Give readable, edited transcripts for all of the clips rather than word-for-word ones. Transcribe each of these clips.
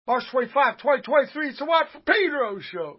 March 25, 2023, it's the Watt from Pedro show.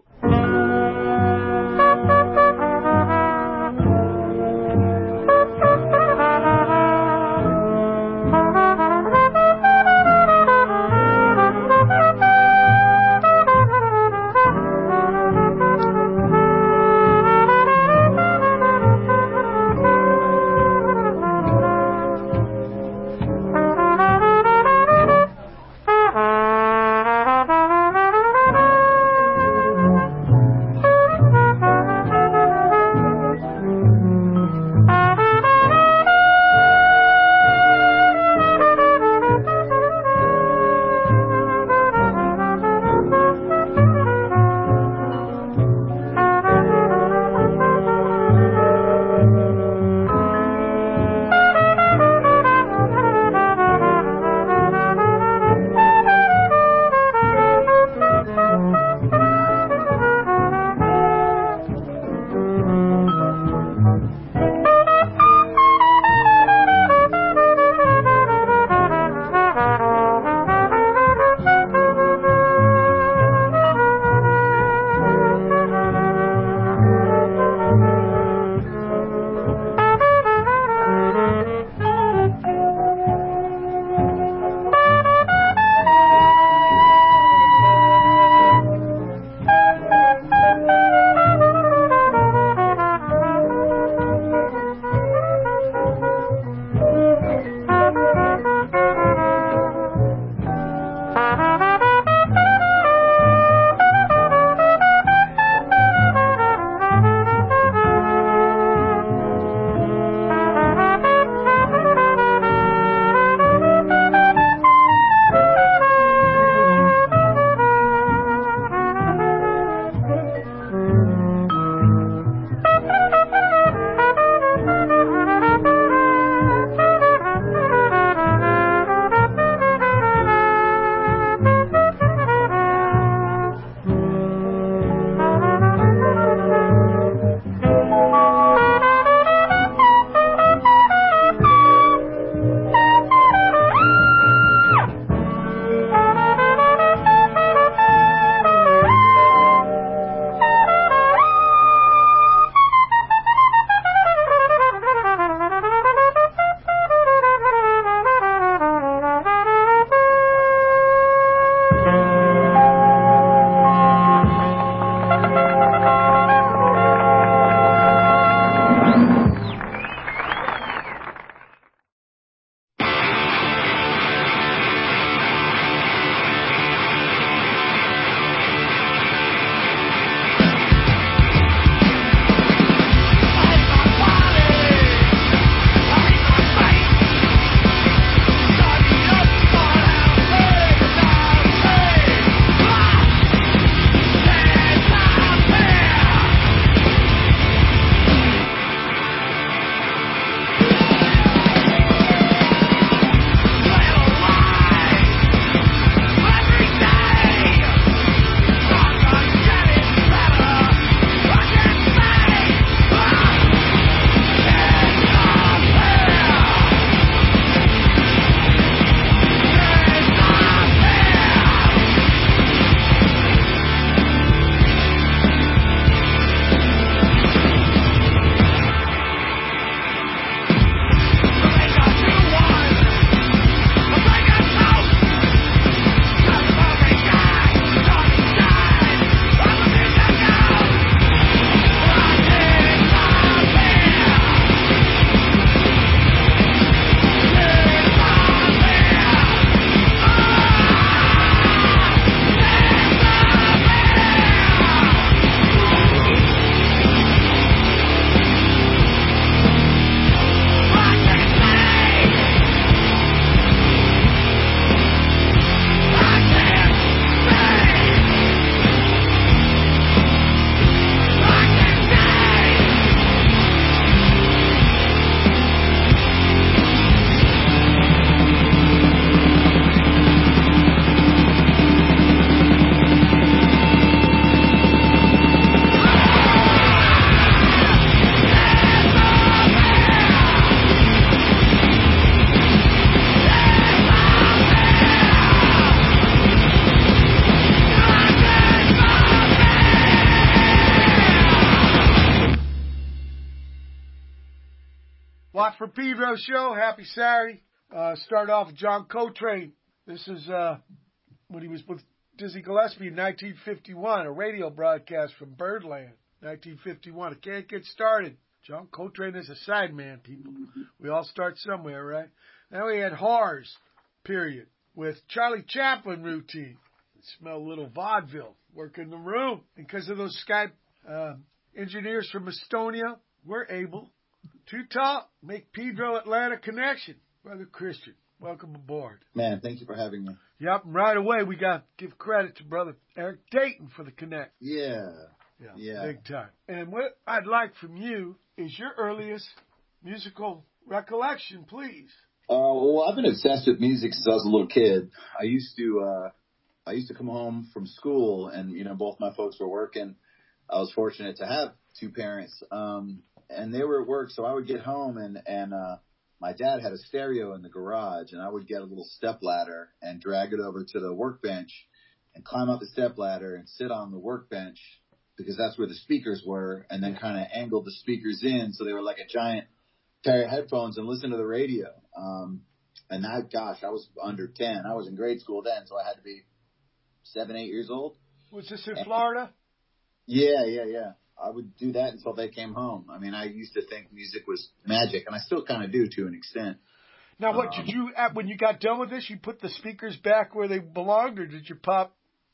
for Pedro show. Happy Saturday. Start off with John Coltrane. This is when he was with Dizzy Gillespie in 1951, a radio broadcast from Birdland, 1951. It can't get started. John Coltrane is a sideman, people. We all start somewhere, right? Then we had Horrors, period, with Charlie Chaplin routine. Smell a little vaudeville. Work in the room. Because of those Skype engineers from Estonia, we're able to talk, make Pedro Atlanta connection. Brother Christian, welcome aboard. Man, thank you for having me. Yep, and right away we got to give credit to Brother Eric Dayton for the connect. Yeah. Big time. And what I'd like from you is your earliest musical recollection, please. Well, I've been obsessed with music since I was a little kid. I used to come home from school, and both my folks were working. I was fortunate to have two parents, and they were at work, so I would get home, and my dad had a stereo in the garage, and I would get a little stepladder and drag it over to the workbench and climb up the stepladder and sit on the workbench because that's where the speakers were, and then kind of angled the speakers in so they were like a giant pair of headphones and listen to the radio. And that, gosh, I was under 10. I was in grade school then, so I had to be 7, 8 years old. Was this in Florida? Yeah. I would do that until they came home. I mean, I used to think music was magic, and I still kind of do to an extent. Now, what did you, when you got done with this, you put the speakers back where they belonged, or did you pop?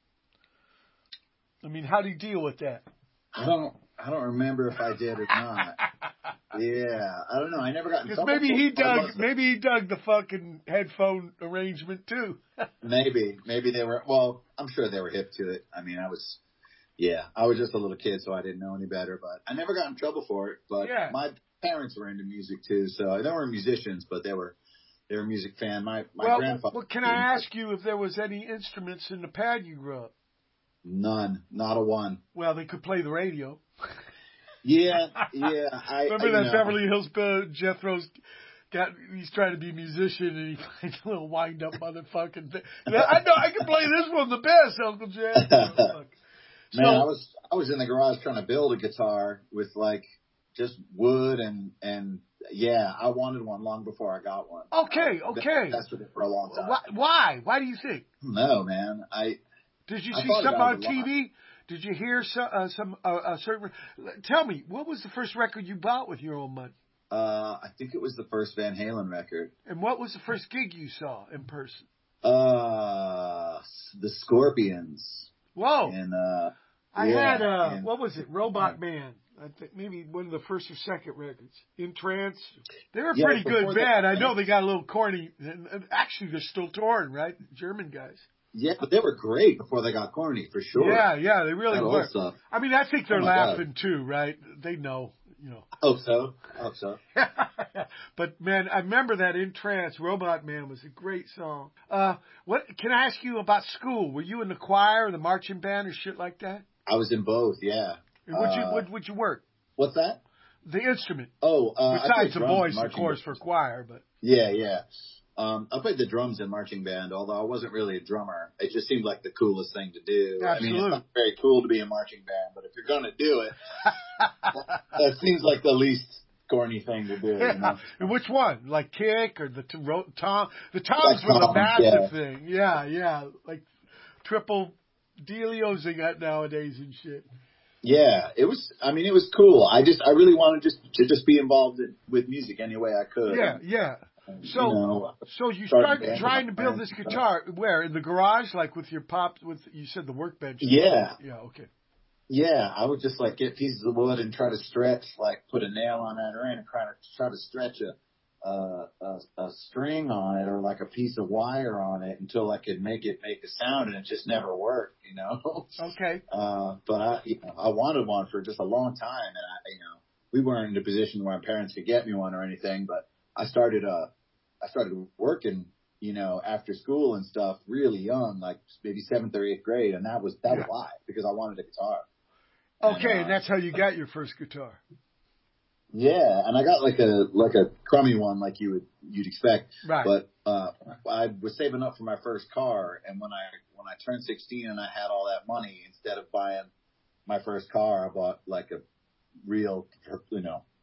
I mean, how do you deal with that? I don't remember if I did or not. Yeah, I don't know. I never got in trouble. Maybe he dug the fucking headphone arrangement too. Maybe they were. Well, I'm sure they were hip to it. I mean, I was just a little kid, so I didn't know any better. But I never got in trouble for it. But my parents were into music too, so they weren't musicians, but they were a music fan. My grandfather. Well, can I ask you if there was any instruments in the pad you grew up? None, not a one. Well, they could play the radio. Yeah. Remember that Beverly Hills Jethro's he's trying to be a musician and he finds a little wind up motherfucking thing. I know I can play this one the best, Uncle Jeff. Man, I was in the garage trying to build a guitar with like just wood and I wanted one long before I got one. Okay. That's with it for a long time. Why? Why do you think? No, man. Did you see something on TV? Did you hear some certain? Tell me, what was the first record you bought with your own money? I think it was the first Van Halen record. And what was the first gig you saw in person? The Scorpions. Whoa! And I had what was it? Robot Man. I think maybe one of the first or second records. In Trance. They were a pretty good band. I know they got a little corny. And actually, they're still touring, right? German guys. Yeah, but they were great before they got corny, for sure. Yeah, they really were. Stuff. I mean, I think they're laughing too, right? They know, I hope so. But man, I remember that In Trance, Robot Man was a great song. What can I ask you about school? Were you in the choir or the marching band or shit like that? I was in both, yeah. And would you work? What's that? The instrument. Besides the voice, of course, for choir, but yeah. I played the drums in marching band, although I wasn't really a drummer. It just seemed like the coolest thing to do. Absolutely. I mean, it's not very cool to be a marching band, but if you're going to do it, that seems like the least corny thing to do. Yeah. And which one? Like kick or the tom? The toms were the massive thing. Yeah. Like triple dealios they got nowadays and shit. Yeah, it was cool. I really wanted to just be involved with music any way I could. Yeah. So you started trying to build this guitar where? In the garage, like with your you said the workbench? Yeah. Yeah, okay. Yeah, I would just like get pieces of wood and try to stretch, like put a nail on that ring and try to stretch a string on it or like a piece of wire on it until I could make a sound, and it just never worked, Okay. But I wanted one for just a long time, and we weren't in a position where my parents could get me one or anything, but I started working, after school and stuff really young, like maybe 7th or 8th grade. And that was why, because I wanted a guitar. Okay. And that's how you got your first guitar. Yeah. And I got like a crummy one, like you'd expect. Right. But, I was saving up for my first car. And when I turned 16 and I had all that money, instead of buying my first car, I bought like a real,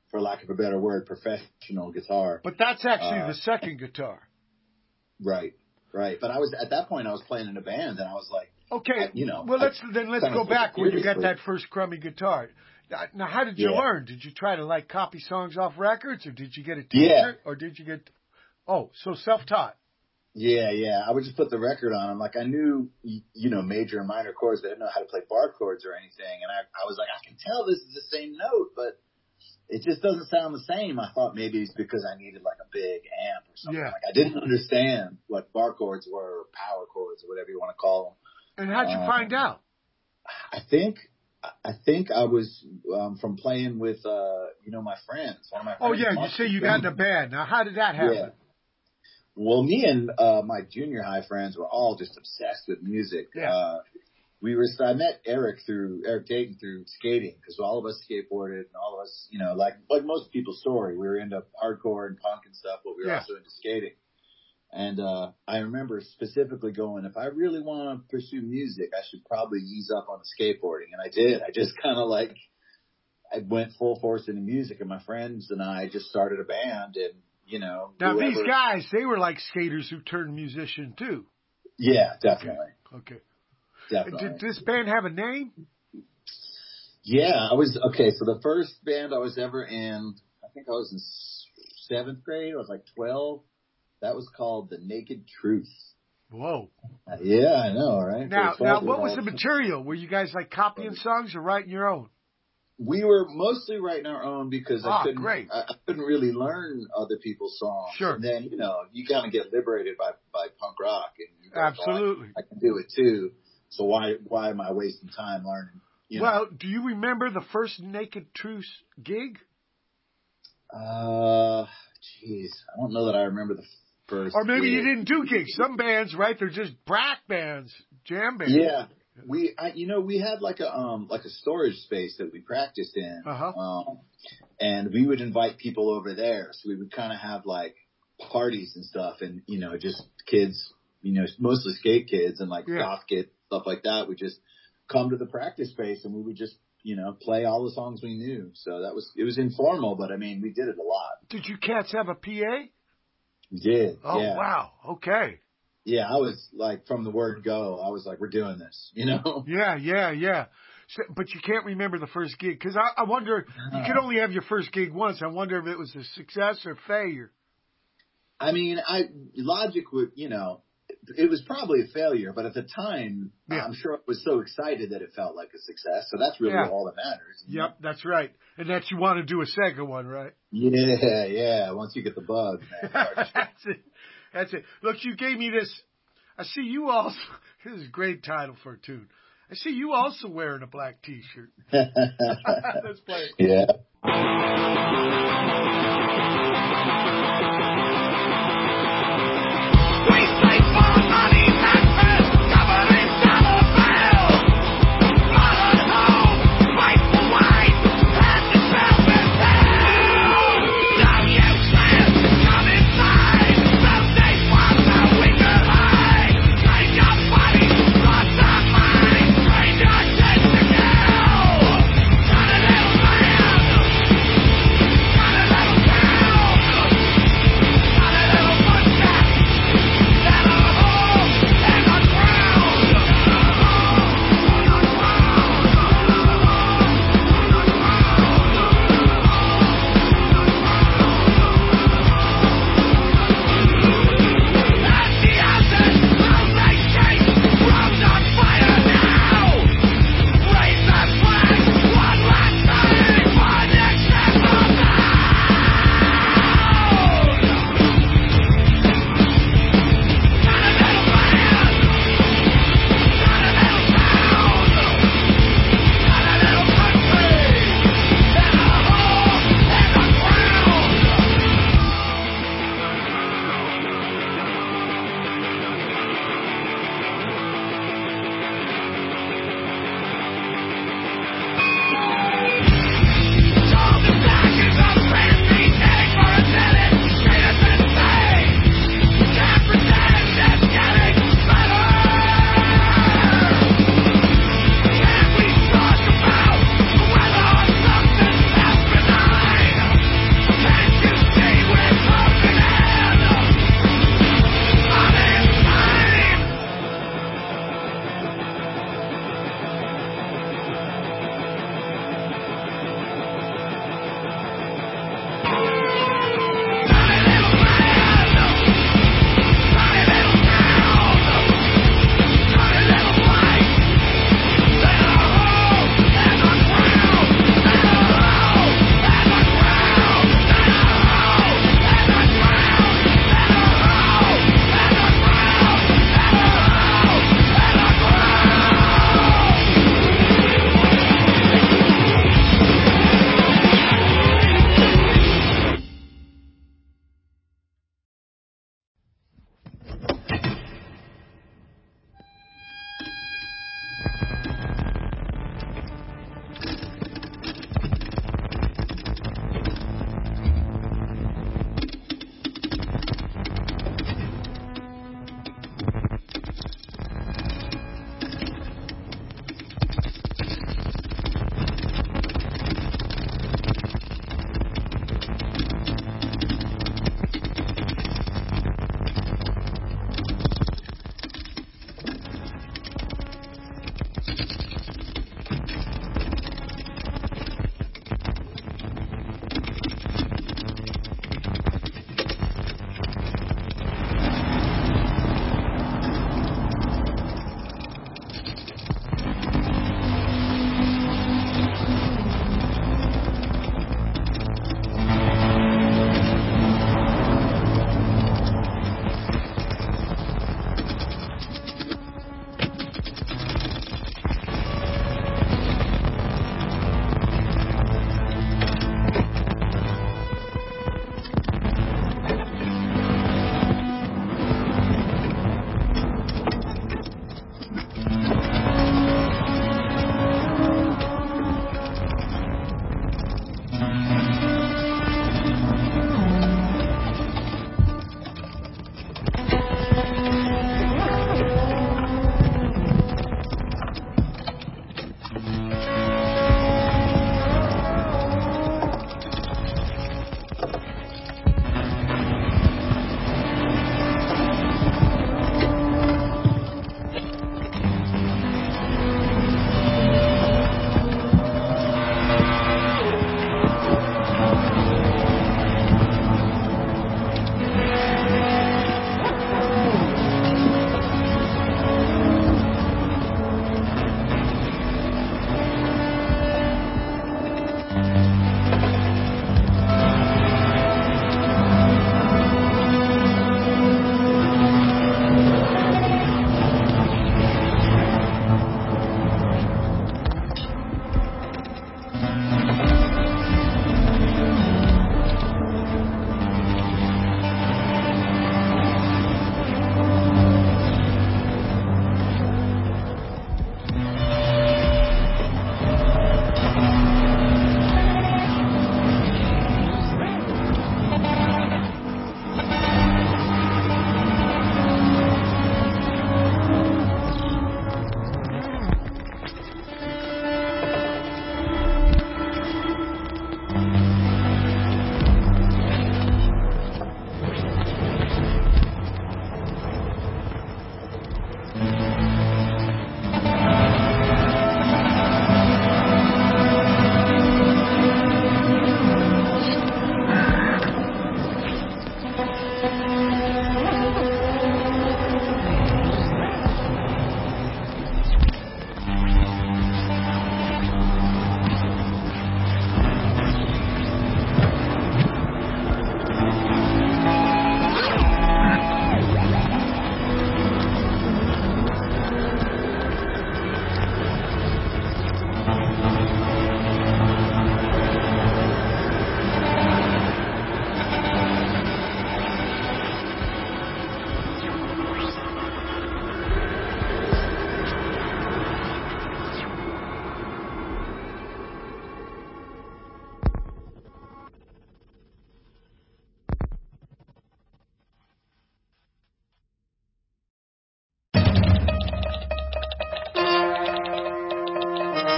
for lack of a better word, professional guitar. But that's actually the second guitar. Right. But at that point I was playing in a band, and I was like, okay, well let's go back when you got that first crummy guitar. Now, how did you learn? Did you try to like copy songs off records, or did you get a teacher, or did you get? Oh, so self-taught. Yeah. I would just put the record on. I'm like, I knew, major and minor chords, but I didn't know how to play bar chords or anything. And I was like, I can tell this is the same note, but it just doesn't sound the same. I thought maybe it's because I needed like a big amp or something. Yeah. Like I didn't understand what bar chords were, or power chords, or whatever you want to call them. And how'd you find out? I think I was from playing with my friends. One of my friends. Oh yeah, you say you got in a band. Now how did that happen? Yeah. Well, me and my junior high friends were all just obsessed with music. Yeah. I met Eric Dayton through skating, because all of us skateboarded, and all of us, like most people's story, we were into hardcore and punk and stuff, but we were also into skating. And I remember specifically going, if I really want to pursue music, I should probably ease up on the skateboarding. And I did. I just kind of I went full force into music, and my friends and I just started a band, and Now these guys, they were like skaters who turned musician too. Yeah, definitely. Okay. Definitely. Did this band have a name? Yeah, so the first band I was ever in, I think I was in 7th grade. I was like 12. That was called The Naked Truth. Whoa. Yeah, I know, right? Now, what was the material? Were you guys like copying songs or writing your own? We were mostly writing our own, because I couldn't really learn other people's songs. Sure. And then, you kind of get liberated by punk rock. And absolutely. I can do it too. So why am I wasting time learning? Well, do you remember the first Naked Truth gig? I don't know that I remember the first. Or maybe gig. you didn't do gigs. Some bands, right? They're just brack bands, jam bands. Yeah, we had like a storage space that we practiced in, and we would invite people over there. So we would kind of have like parties and stuff, and just kids, mostly skate kids and like goth kids, stuff like that. We just come to the practice space, and we would just play all the songs we knew. So it was informal, but I mean, we did it a lot. Did you cats have a PA? We did. Oh, yeah. Wow. Okay. Yeah, I was like, from the word go, I was like, we're doing this, Yeah. So, but you can't remember the first gig, because I wonder, you could only have your first gig once. I wonder if it was a success or failure. I mean, Logic would, it was probably a failure, but at the time, I'm sure I was so excited that it felt like a success. So that's really all that matters. Yep, that's right. And that you want to do a second one, right? Yeah. Once you get the bug, man. That's it. Look, you gave me this. I see you also. This is a great title for a tune. I see you also wearing a black T-shirt. Let's play it. Yeah.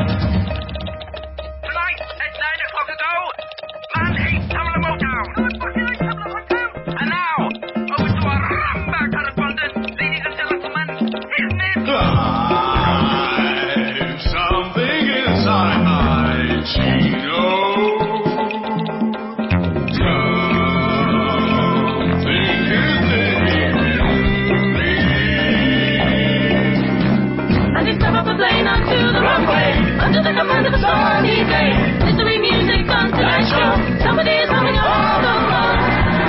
Tonight at 9 o'clock ago, man hates Tamla Motown. And now, over to our Rumba correspondent, ladies and gentlemen, his name I've something inside my Chino. Something is living me. As he step up the plane onto the runway, under the command of a sunny day, mystery music on Tonight Show. Somebody is humming all along.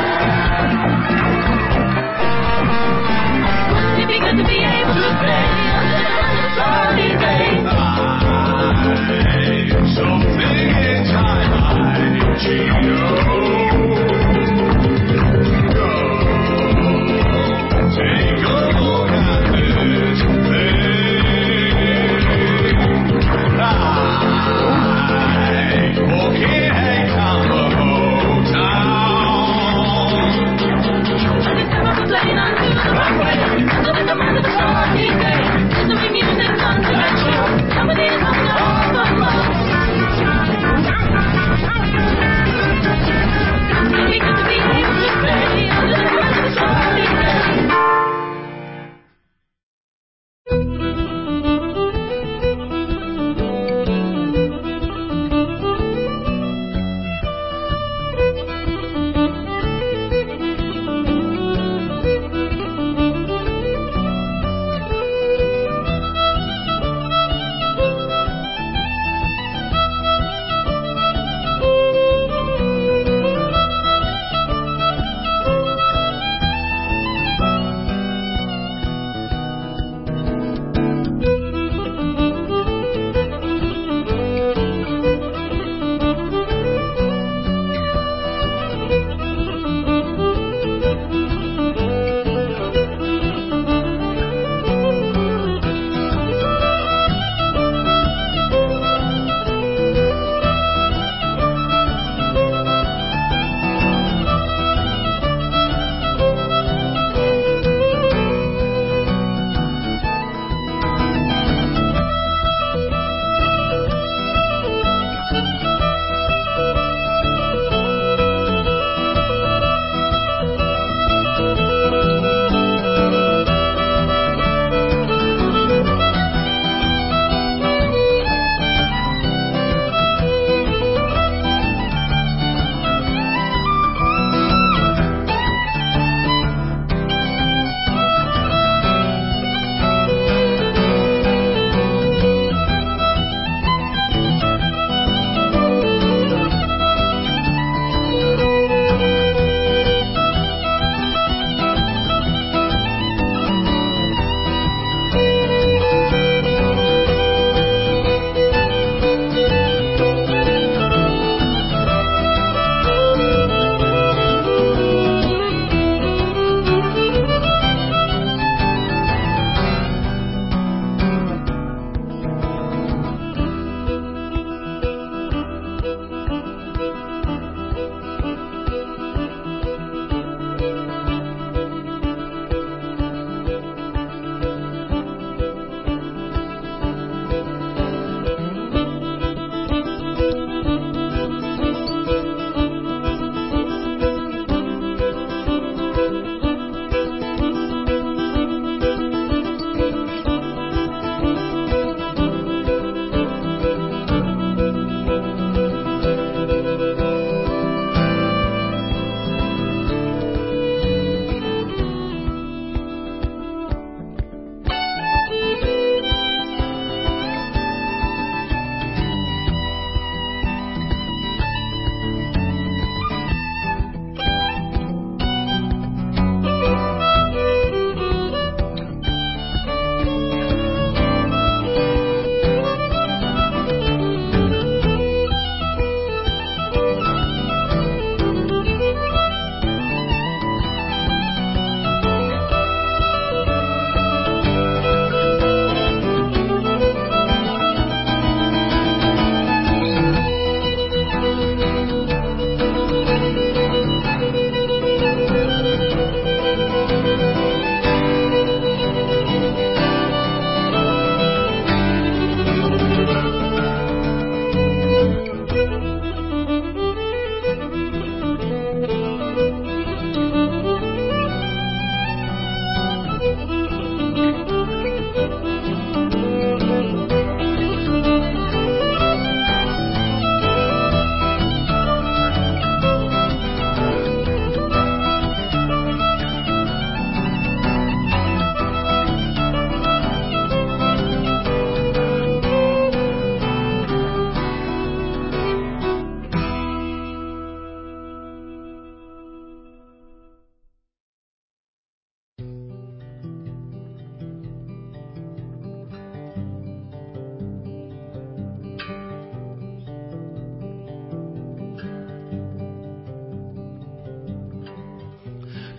Wouldn't it be good to be able to stay under the command of a sunny day? I've something inside my Chino. Take a look at this thing. I'm walking a Tamla Motown.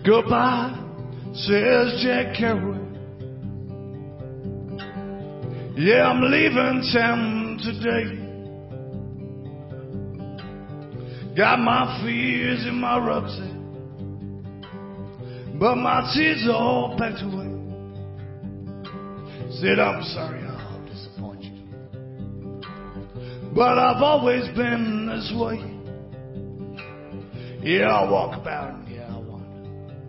Goodbye, says Jack Kerouac. Yeah, I'm leaving town today. Got my fears in my rucksack, but my tears are all packed away. Said, I'm sorry I'll disappoint you, but I've always been this way. Yeah, I walk about and yeah, I wander,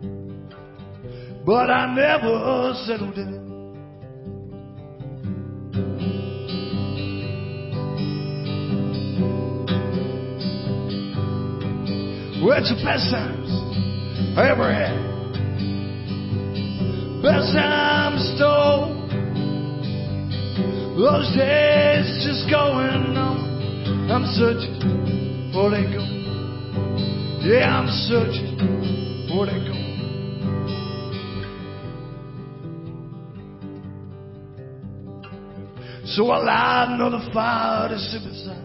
but I never settled in it. Well, it's the best times I ever had. Best times stole. Those days just going on. I'm searching for that gold. Yeah, I'm searching for that gold. So I light another fire to sit beside.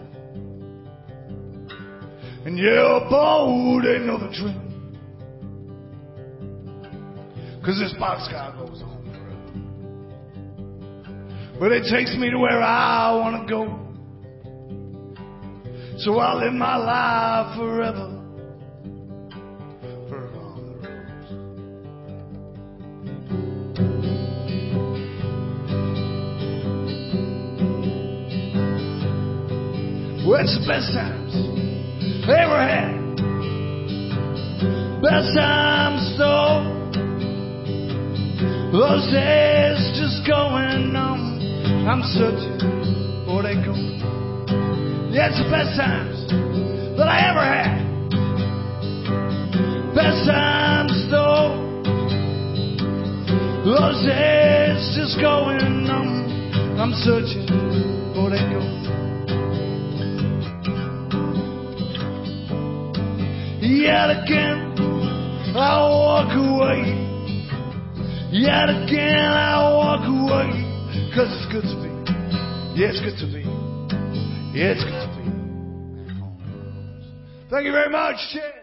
And yeah, a boat ain't no dream. 'Cause this boxcar goes on forever. But it takes me to where I want to go. So I'll live my life forever. For on the roads. Well, it's the best times I ever had. Best times though. Those days just going on. I'm searching for that gold. Yeah, it's the best times that I ever had. Best times though. Those days just going on. I'm searching for that gold. Yet again, I walk away. Yet again, I walk away. 'Cause it's good to be. Yeah, it's good to be. Yeah, it's good to be. Thank you very much, Chad.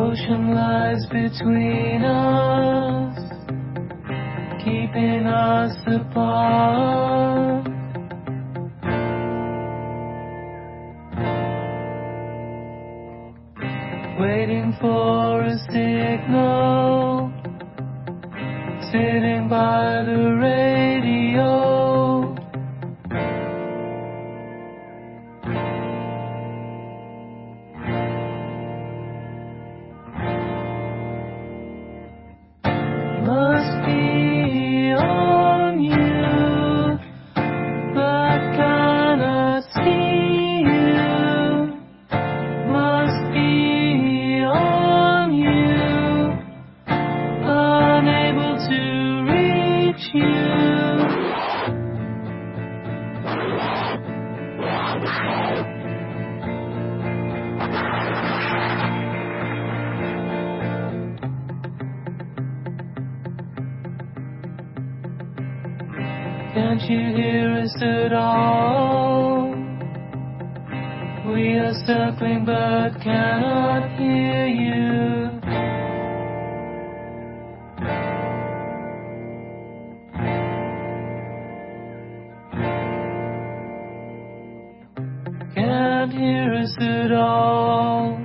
ocean lies between us, keeping us apart. Waiting for a signal, sitting by the radio. Must be on you, but cannot see you. Must be on you, unable to reach you. Can't you hear us at all? We are circling but cannot hear you. Can't hear us at all.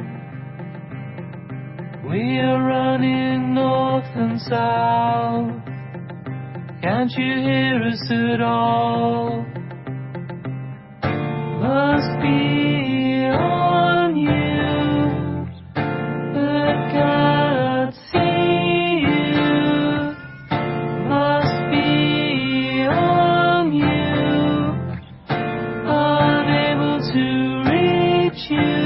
We are running north and south. Can't you hear us at all? Must be on you, but cannot see you. Must be on you, unable to reach you.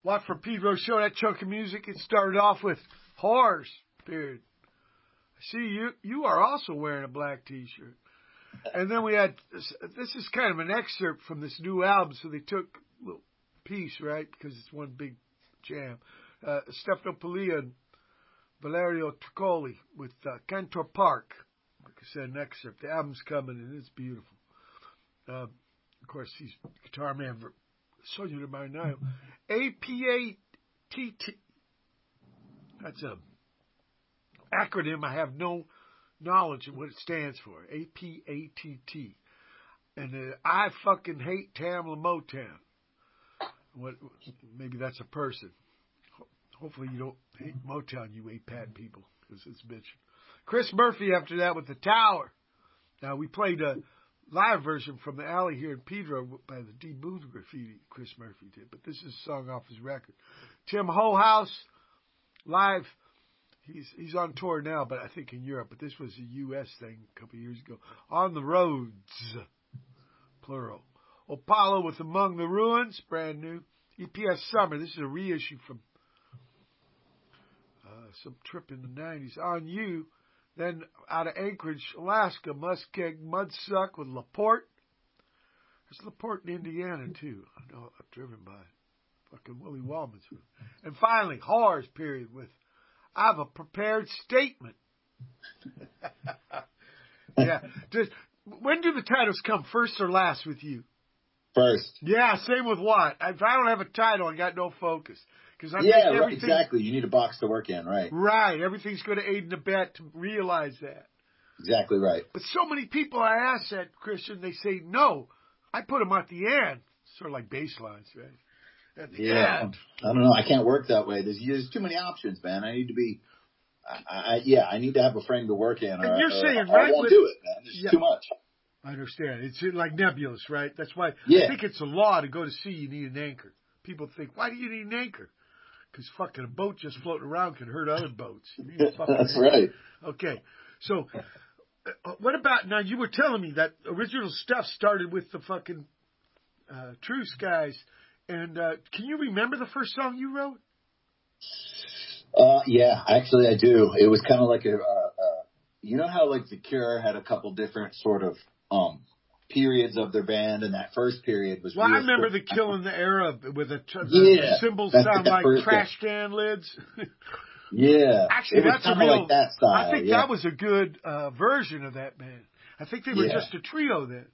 Watford Pedro Show, that chunk of music. It started off with Horrors, period. I see you are also wearing a black T-shirt. And then we had, this is kind of an excerpt from this new album, so they took a little piece, right, because it's one big jam. Stefano Pilia and Valerio Truccoli with Cantor Park. Like I said, an excerpt. The album's coming, and it's beautiful. Of course, he's guitar man for Sonho de Marinho. APATT. That's a acronym. I have no knowledge of what it stands for. APATT. And I fucking hate Tamla Motown. Maybe that's a person. Hopefully you don't hate Motown, you APAT people, because it's bitching. Chris Murphy after that with The Tower. Now, we played a live version from the alley here in Pedro by the D. Boone Graffiti, Chris Murphy did, but this is a song off his record. Tim Holehouse, live. He's on tour now, but I think in Europe, but this was a U.S. thing a couple of years ago. On the Roads, plural. Opalo with Among the Ruins, brand new. EPS Summer, this is a reissue from some trip in the 90s. On You, then out of Anchorage, Alaska, Muskeg Mudsuck with LaPorte. There's LaPorte in Indiana, too. I know, I've driven by fucking Willie Wallman's. And finally, Horrors, period, with I Have a Prepared Statement. Yeah. When do the titles come, first or last with you? First. Yeah, same with what? If I don't have a title, I got no focus. Right, exactly. You need a box to work in, right? Right. Everything's going to aid and abet to realize that. Exactly right. But so many people I ask that, Christian, they say, no, I put them at the end. Sort of like bass lines, right? At the end. I don't know. I can't work that way. There's too many options, man. I need to be, I need to have a frame to work in. And you're saying, right? I won't do it, man. There's too much. I understand. It's like nebulous, right? That's why I think it's a law to go to sea, you need an anchor. People think, why do you need an anchor? Because fucking a boat just floating around can hurt other boats. You need a fucking That's anchor. right. Okay. So, what about, now you were telling me that original stuff started with the fucking True Skies. And can you remember the first song you wrote? Yeah, actually I do. It was kind of like you know how like The Cure had a couple different sort of periods of their band, and that first period was. Well, I remember the Killing the Era with the cymbals sound like trash can lids. Yeah, actually, that's a real. Like that style. I think that was a good version of that band. I think they were just a trio then.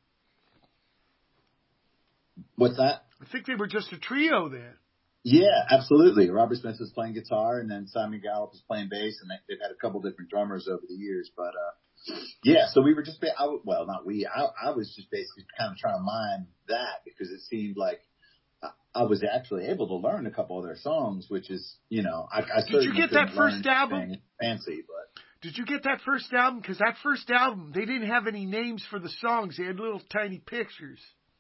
What's that? I think they were just a trio then. Yeah, absolutely. Robert Smith was playing guitar, and then Simon Gallup was playing bass, and they've had a couple different drummers over the years. But yeah, so we were just I was just basically kind of trying to mine that because it seemed like I was actually able to learn a couple of their songs, which is, you know, I did you get that first album? Fancy, but did you get that first album? Because that first album, they didn't have any names for the songs; they had little tiny pictures.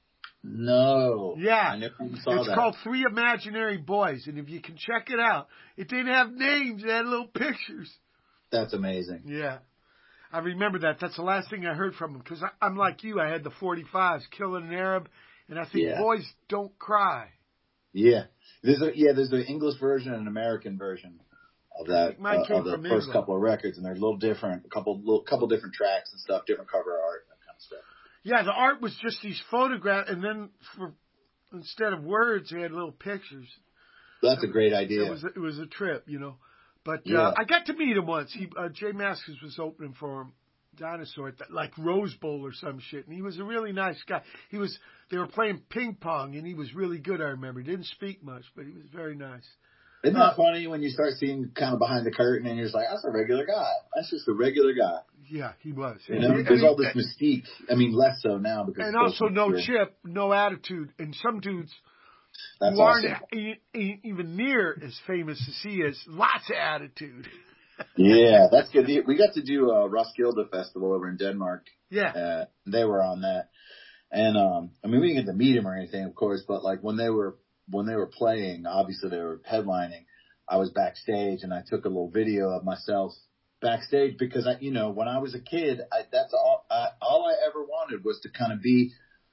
No. Yeah. I never saw it's called Three Imaginary Boys, and if you can check it out, it didn't have names; it had little pictures. That's amazing. Yeah. I remember that. That's the last thing I heard from them, because I'm like you. I had the 45s, Killing an Arab, and I think Boys Don't Cry. Yeah. There's an English version and an American version of that, of the first couple of records, and they're a little different, a couple different tracks and stuff, different cover art, that kind of stuff. Yeah, the art was just these photographs, and then instead of words, they had little pictures. That's a great idea. It was a trip, you know. But I got to meet him once. Jay Mascis was opening for him, Dinosaur, at like Rose Bowl or some shit, and he was a really nice guy. They were playing ping pong, and he was really good. I remember. He didn't speak much, but he was very nice. Isn't that funny when you start seeing kind of behind the curtain and you're just like, that's a regular guy. That's just a regular guy. Yeah, he was. You know, there's all this mystique. I mean, less so now because. And also no chip, no attitude, and some dudes who aren't even near as famous as he is, lots of attitude. Yeah, that's good. We got to do a Roskilde Festival over in Denmark. Yeah. They were on that. And, I mean, we didn't get to meet him or anything, of course, but like when they were playing, obviously they were headlining, I was backstage and I took a little video of myself backstage because when I was a kid, that's all I ever wanted was to kind of be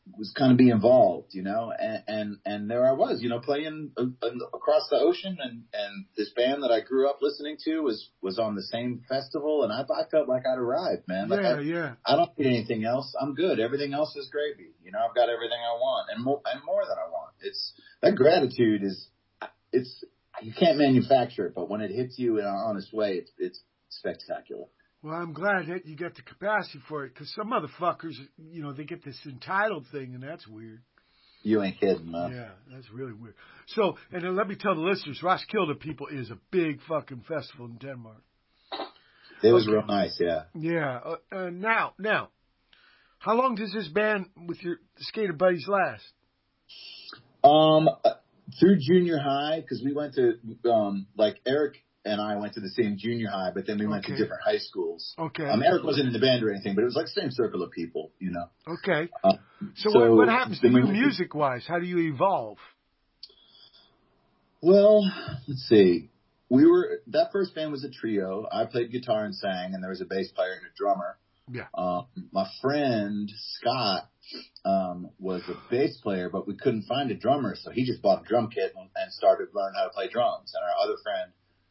was kind of be involved, and there I was, playing across the ocean, and this band that I grew up listening to was on the same festival, and I felt like I'd arrived, man. Like I don't need anything else. I'm good. Everything else is gravy. I've got everything I want, and more than I want. It's that gratitude it's you can't manufacture it, but when it hits you in an honest way, it's spectacular. Well, I'm glad that you got the capacity for it, because some motherfuckers, they get this entitled thing, and that's weird. You ain't kidding, man. Yeah, that's really weird. So, and then let me tell the listeners, Roskilde People is a big fucking festival in Denmark. It was real nice, yeah. Yeah. Now, how long does this band with your skater buddies last? Through junior high, because we went to, like Eric and I went to the same junior high, but then we went to different high schools. Okay. Eric wasn't in the band or anything, but it was like the same circle of people, Okay. So what happens to you music-wise? How do you evolve? Well, let's see. That first band was a trio. I played guitar and sang, and there was a bass player and a drummer. Yeah. My friend, Scott, was a bass player, but we couldn't find a drummer, so he just bought a drum kit and started learning how to play drums. And our other friend,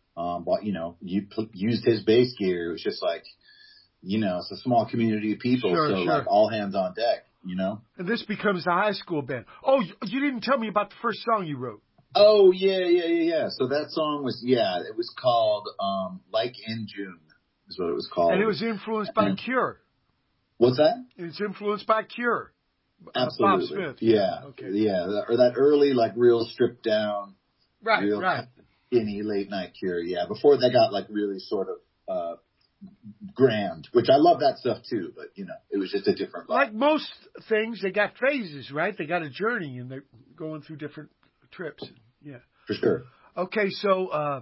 used his bass gear. It was just like, it's a small community of people, like all hands on deck, And this becomes a high school band. Oh, you didn't tell me about the first song you wrote. Oh, yeah. So that song was, it was called, Like in June is what it was called. And it was influenced by Cure. What's that? It's influenced by Cure. Absolutely. Bob Smith. Yeah. Okay. Yeah. Or that early, like real stripped down. Right. Skinny late night Cure. Yeah. Before they got like really sort of, grand, which I love that stuff too, but it was just a different vibe. Like most things, they got phases, right? They got a journey and they're going through different trips. Yeah. For sure. Okay. So,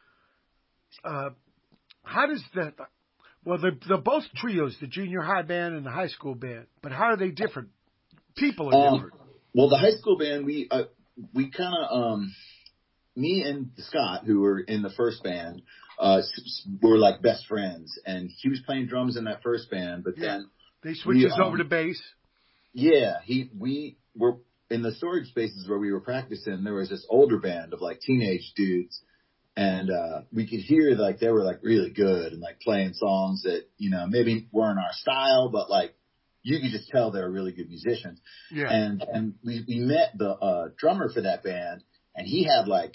how does that, well, they're both trios, the junior high band and the high school band, but how are they different? People are different. Well, the high school band, we kind of, me and Scott, who were in the first band, were like best friends, and he was playing drums in that first band, but then they switched us over to bass. Yeah, we were in the storage spaces where we were practicing. There was this older band of like teenage dudes, and we could hear like they were like really good and like playing songs that maybe weren't our style, but like you could just tell they were really good musicians. Yeah, and we met the drummer for that band, and he had like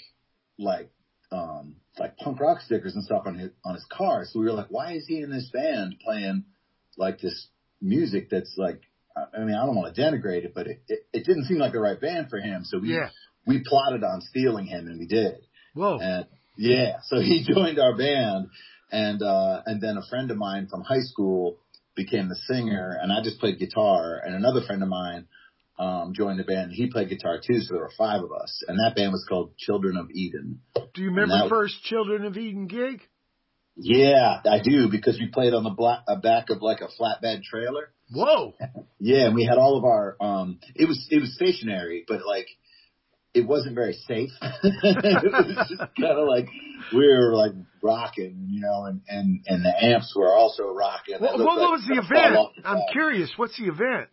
punk rock stickers and stuff on his car. So we were like, why is he in this band playing like this music that's like, I mean, I don't want to denigrate it, but it didn't seem like the right band for him. So we plotted on stealing him, and we did. Whoa. And so he joined our band, and then a friend of mine from high school became the singer, and I just played guitar, and another friend of mine joined the band. He played guitar too, so there were 5 of us, and that band was called Children of Eden. Do you remember the first Children of Eden gig? Yeah, I do, because we played on the back of like a flatbed trailer. Whoa! Yeah, and we had all of our it was stationary, but like it wasn't very safe. It was just kind of like we were like rocking, and the amps were also rocking. What was the event? I'm curious. What's the event?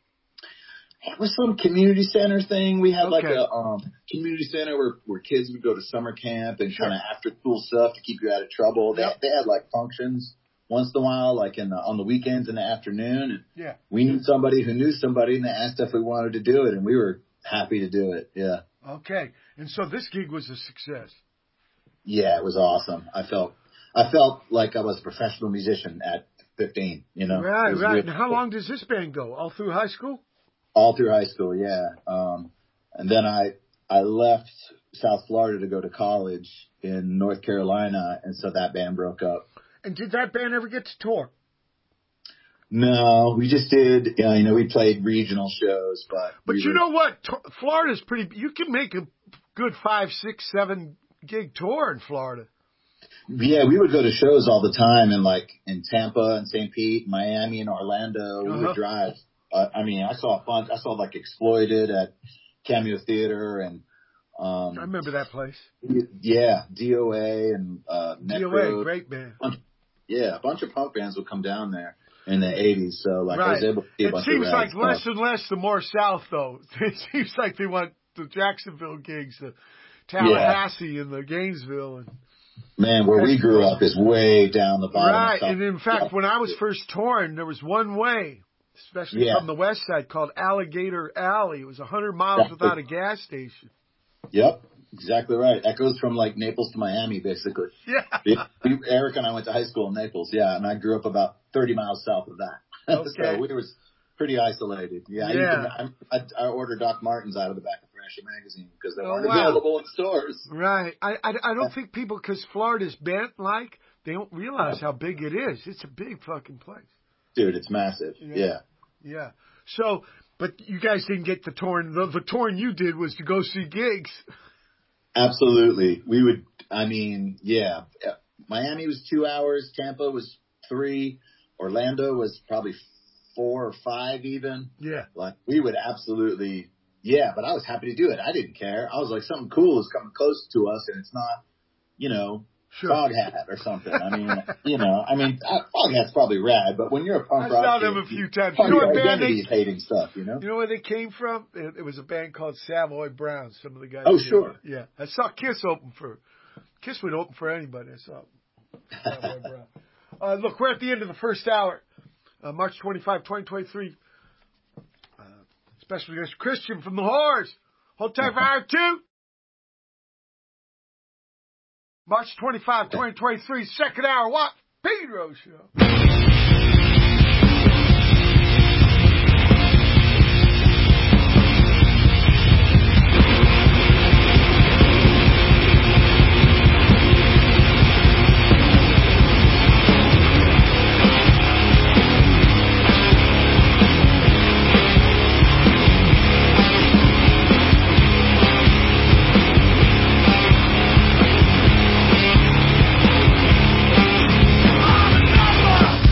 It was some community center thing. We had like a community center where kids would go to summer camp and kind of after school stuff to keep you out of trouble. They had like functions once in a while, like on the weekends in the afternoon. And we knew somebody who knew somebody, and they asked if we wanted to do it, and we were happy to do it. Yeah. Okay. And so this gig was a success. Yeah, it was awesome. I felt like I was a professional musician at 15. Right. Really And how long does this band go? All through high school? All through high school, yeah. And then I left South Florida to go to college in North Carolina, and so that band broke up. And did that band ever get to tour? No, we just did. We played regional shows, but you know what? Florida's pretty. You can make a good 5, 6, 7 gig tour in Florida. Yeah, we would go to shows all the time, in Tampa and St. Pete, Miami and Orlando. We would drive. I saw a bunch. I saw like Exploited at Cameo Theater, and I remember that place. Yeah, DOA and Necro. DOA, great band. A bunch of punk bands would come down there, in the 80s. So like I was able to see a It bunch seems of like rad less stuff. and less the more south, though. It seems like they want the Jacksonville gigs, the Tallahassee and the Gainesville. And Man, where we grew up is way down the bottom. right, and in fact, when I was first touring, there was one way, especially from the west side, called Alligator Alley. It was 100 miles without a gas station. Yep, exactly right. That goes from like Naples to Miami, basically. Yeah. Eric and I went to high school in Naples, and I grew up about 30 miles south of that. Okay. So we were pretty isolated. I ordered Doc Martens out of the back of Thrasher magazine because they weren't available in stores. Right. I don't think people, because Florida's bent like, they don't realize how big it is. It's a big fucking place. Dude, it's massive. Yeah. So, but you guys didn't get the touring. The touring you did was to go see gigs. Absolutely. We would, Miami was 2 hours. Tampa was 3. Orlando was probably 4 or 5 even. Yeah. Like we would absolutely, but I was happy to do it. I didn't care. I was like, something cool is coming close to us and it's not, Foghat or something. Foghat's probably rad, but when you're a punk rock, I saw them a few times. You know what band hating stuff, You know where they came from? It was a band called Savoy Brown. Some of the guys. Oh, sure. Yeah. I saw Kiss open for. Kiss would open for anybody. I saw Savoy Brown. Look, we're at the end of the first hour. March 25, 2023. Special guest Christian from the Whores. Hold tight for hour 2. March 25, 2023, second hour, what? Pedro Show. I'm a number.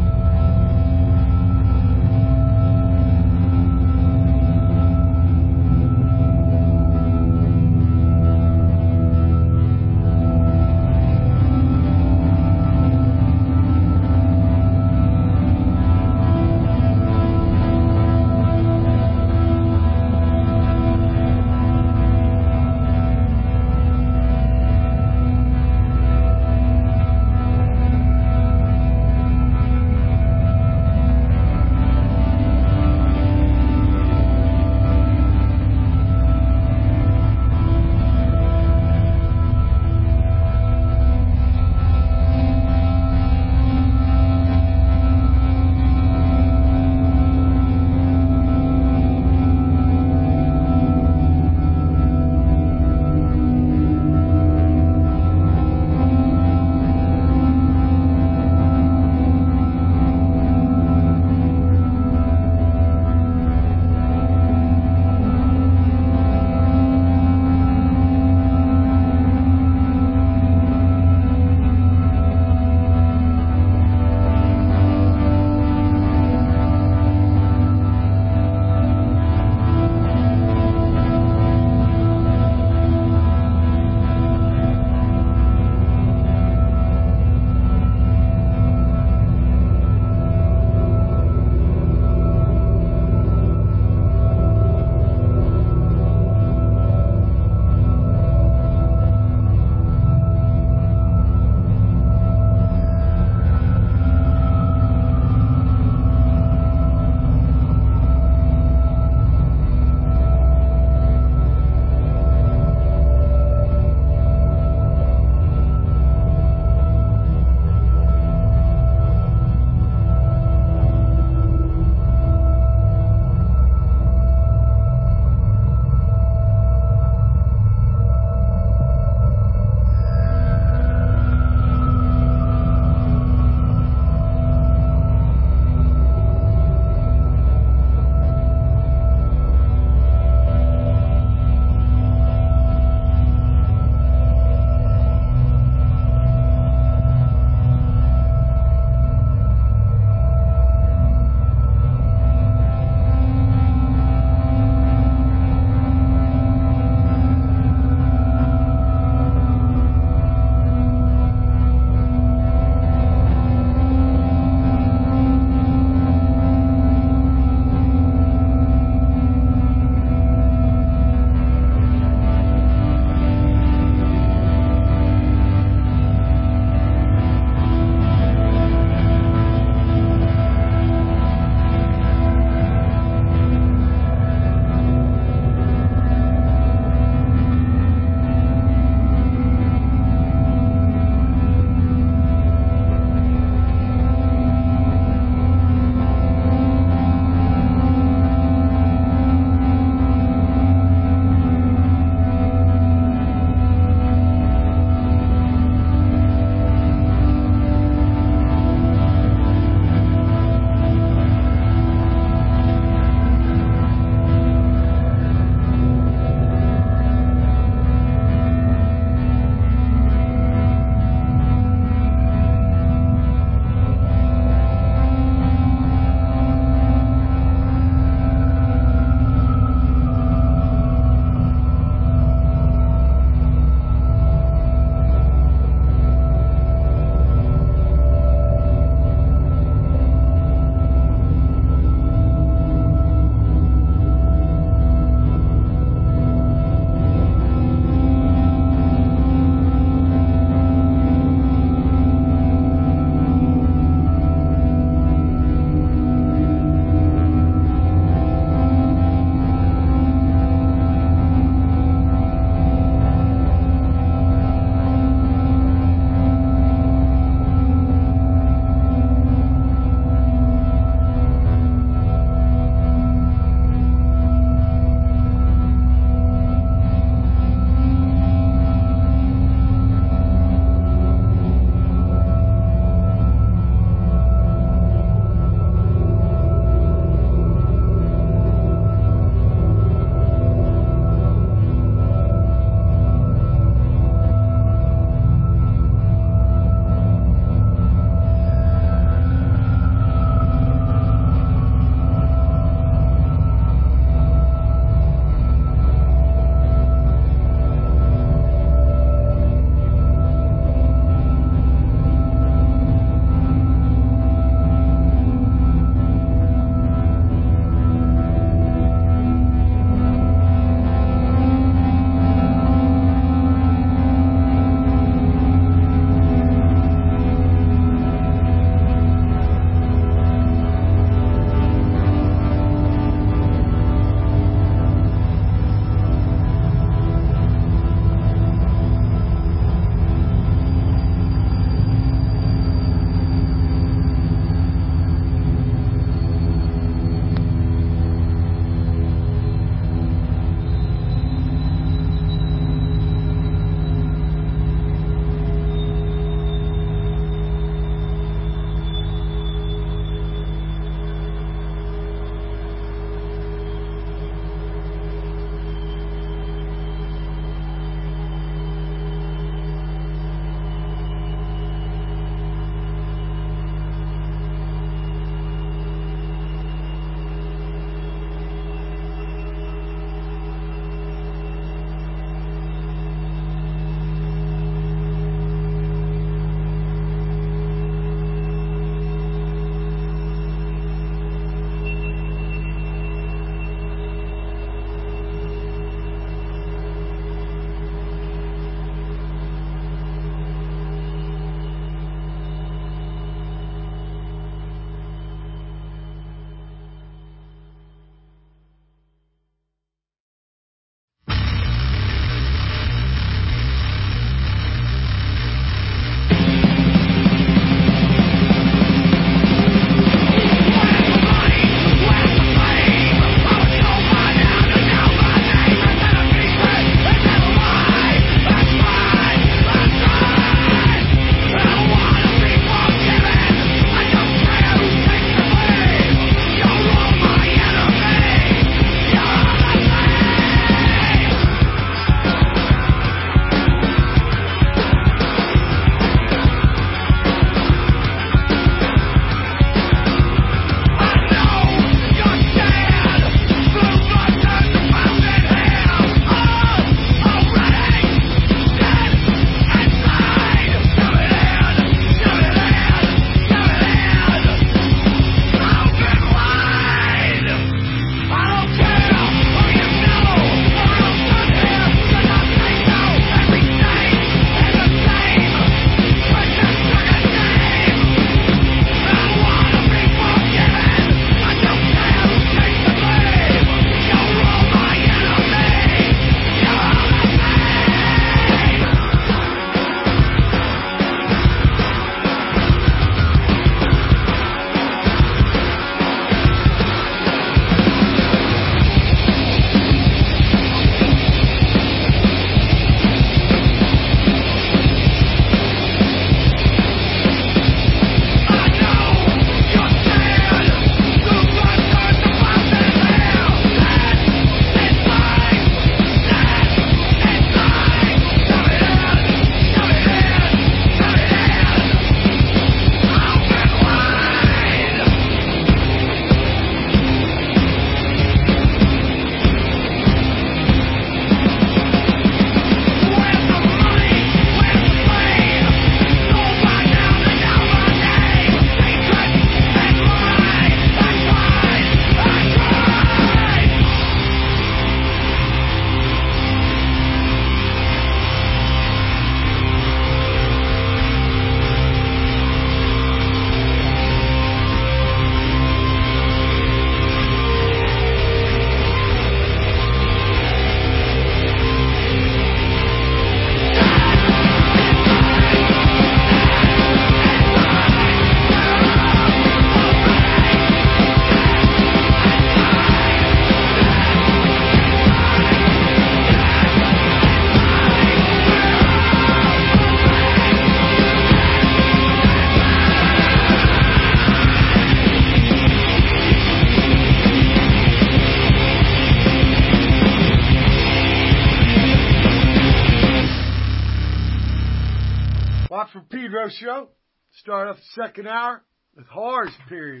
Pedro Show. Start off the second hour with Whores, period.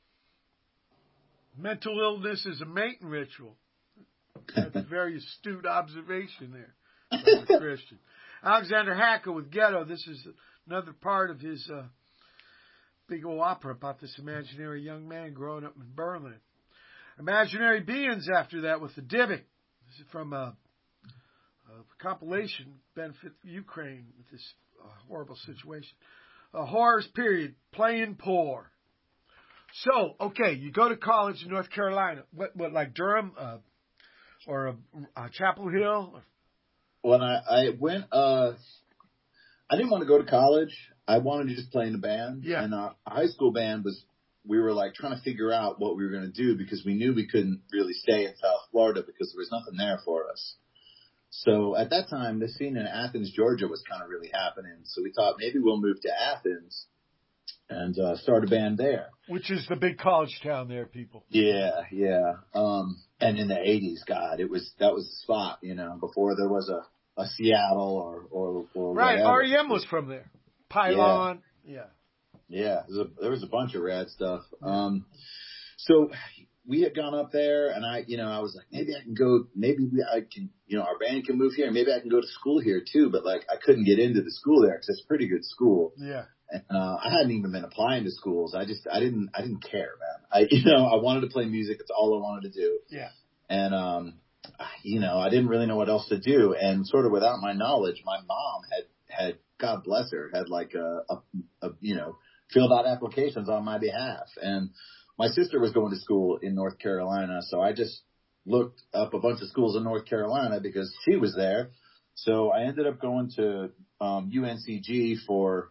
Mental illness is a mating ritual. That's a very astute observation there by the Christian. Alexander Hacker with Ghetto. This is another part of his big old opera about this imaginary young man growing up in Berlin. Imaginary Beings after that with the Dybbuk. This is from a compilation benefit Ukraine with this horrible situation. Horrors, period. Playing poor. So, okay, you go to college in North Carolina. What like Durham or Chapel Hill? When I went, I didn't want to go to college. I wanted to just play in the band. Yeah. And our high school band we were like trying to figure out what we were going to do because we knew we couldn't really stay in South Florida because there was nothing there for us. So at that time, the scene in Athens, Georgia was kind of really happening. So we thought maybe we'll move to Athens and start a band there. Which is the big college town there, people. Yeah. And in the 80s, God, that was the spot, before there was a Seattle or right. whatever. REM was from there. Pylon. Yeah. Yeah. There was a bunch of rad stuff. So we had gone up there and I was like, maybe I can, our band can move here. Maybe I can go to school here too. But like, I couldn't get into the school there because it's a pretty good school. Yeah. And, I hadn't even been applying to schools. I didn't care, man. I wanted to play music. That's all I wanted to do. Yeah. And, I didn't really know what else to do. And sort of without my knowledge, my mom had God bless her, had like filled out applications on my behalf. And my sister was going to school in North Carolina. So I just looked up a bunch of schools in North Carolina because she was there. So I ended up going to, UNCG for,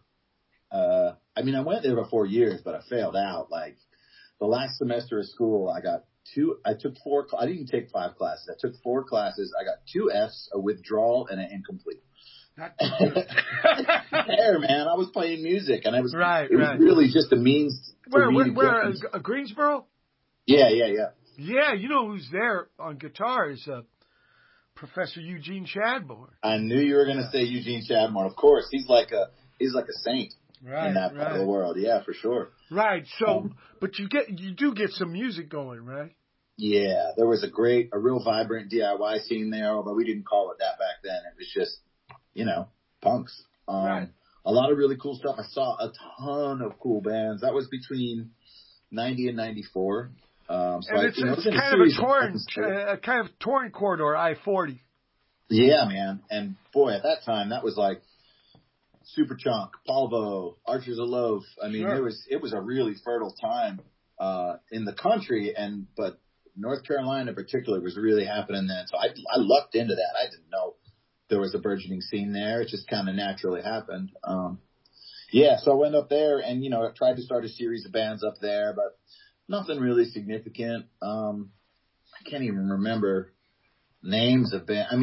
I went there for 4 years, but I failed out. Like the last semester of school, I took 4, I didn't even take 5 classes. I took 4 classes. I got 2 Fs, a withdrawal, and an incomplete. There, man. I was playing music, and it was really just a means. Where Greensboro? Yeah. Yeah, you know who's there on guitar is Professor Eugene Chadbourne. I knew you were going to say Eugene Chadbourne. Of course, he's like a saint in that part of the world. Yeah, for sure. Right. So, but you do get some music going, right? Yeah, there was a real vibrant DIY scene there, although we didn't call it that back then. It was just, punks. Right. A lot of really cool stuff. I saw a ton of cool bands. That was between 90 and 94. And it's kind of a touring corridor, I-40. Yeah, man. And boy, at that time, that was like Superchunk, Polvo, Archers of Loaf. It was a really fertile time in the country, but North Carolina in particular was really happening then. So I lucked into that. I didn't know there was a burgeoning scene there. It just kind of naturally happened. So I went up there and, I tried to start a series of bands up there, but nothing really significant. I can't even remember names of bands.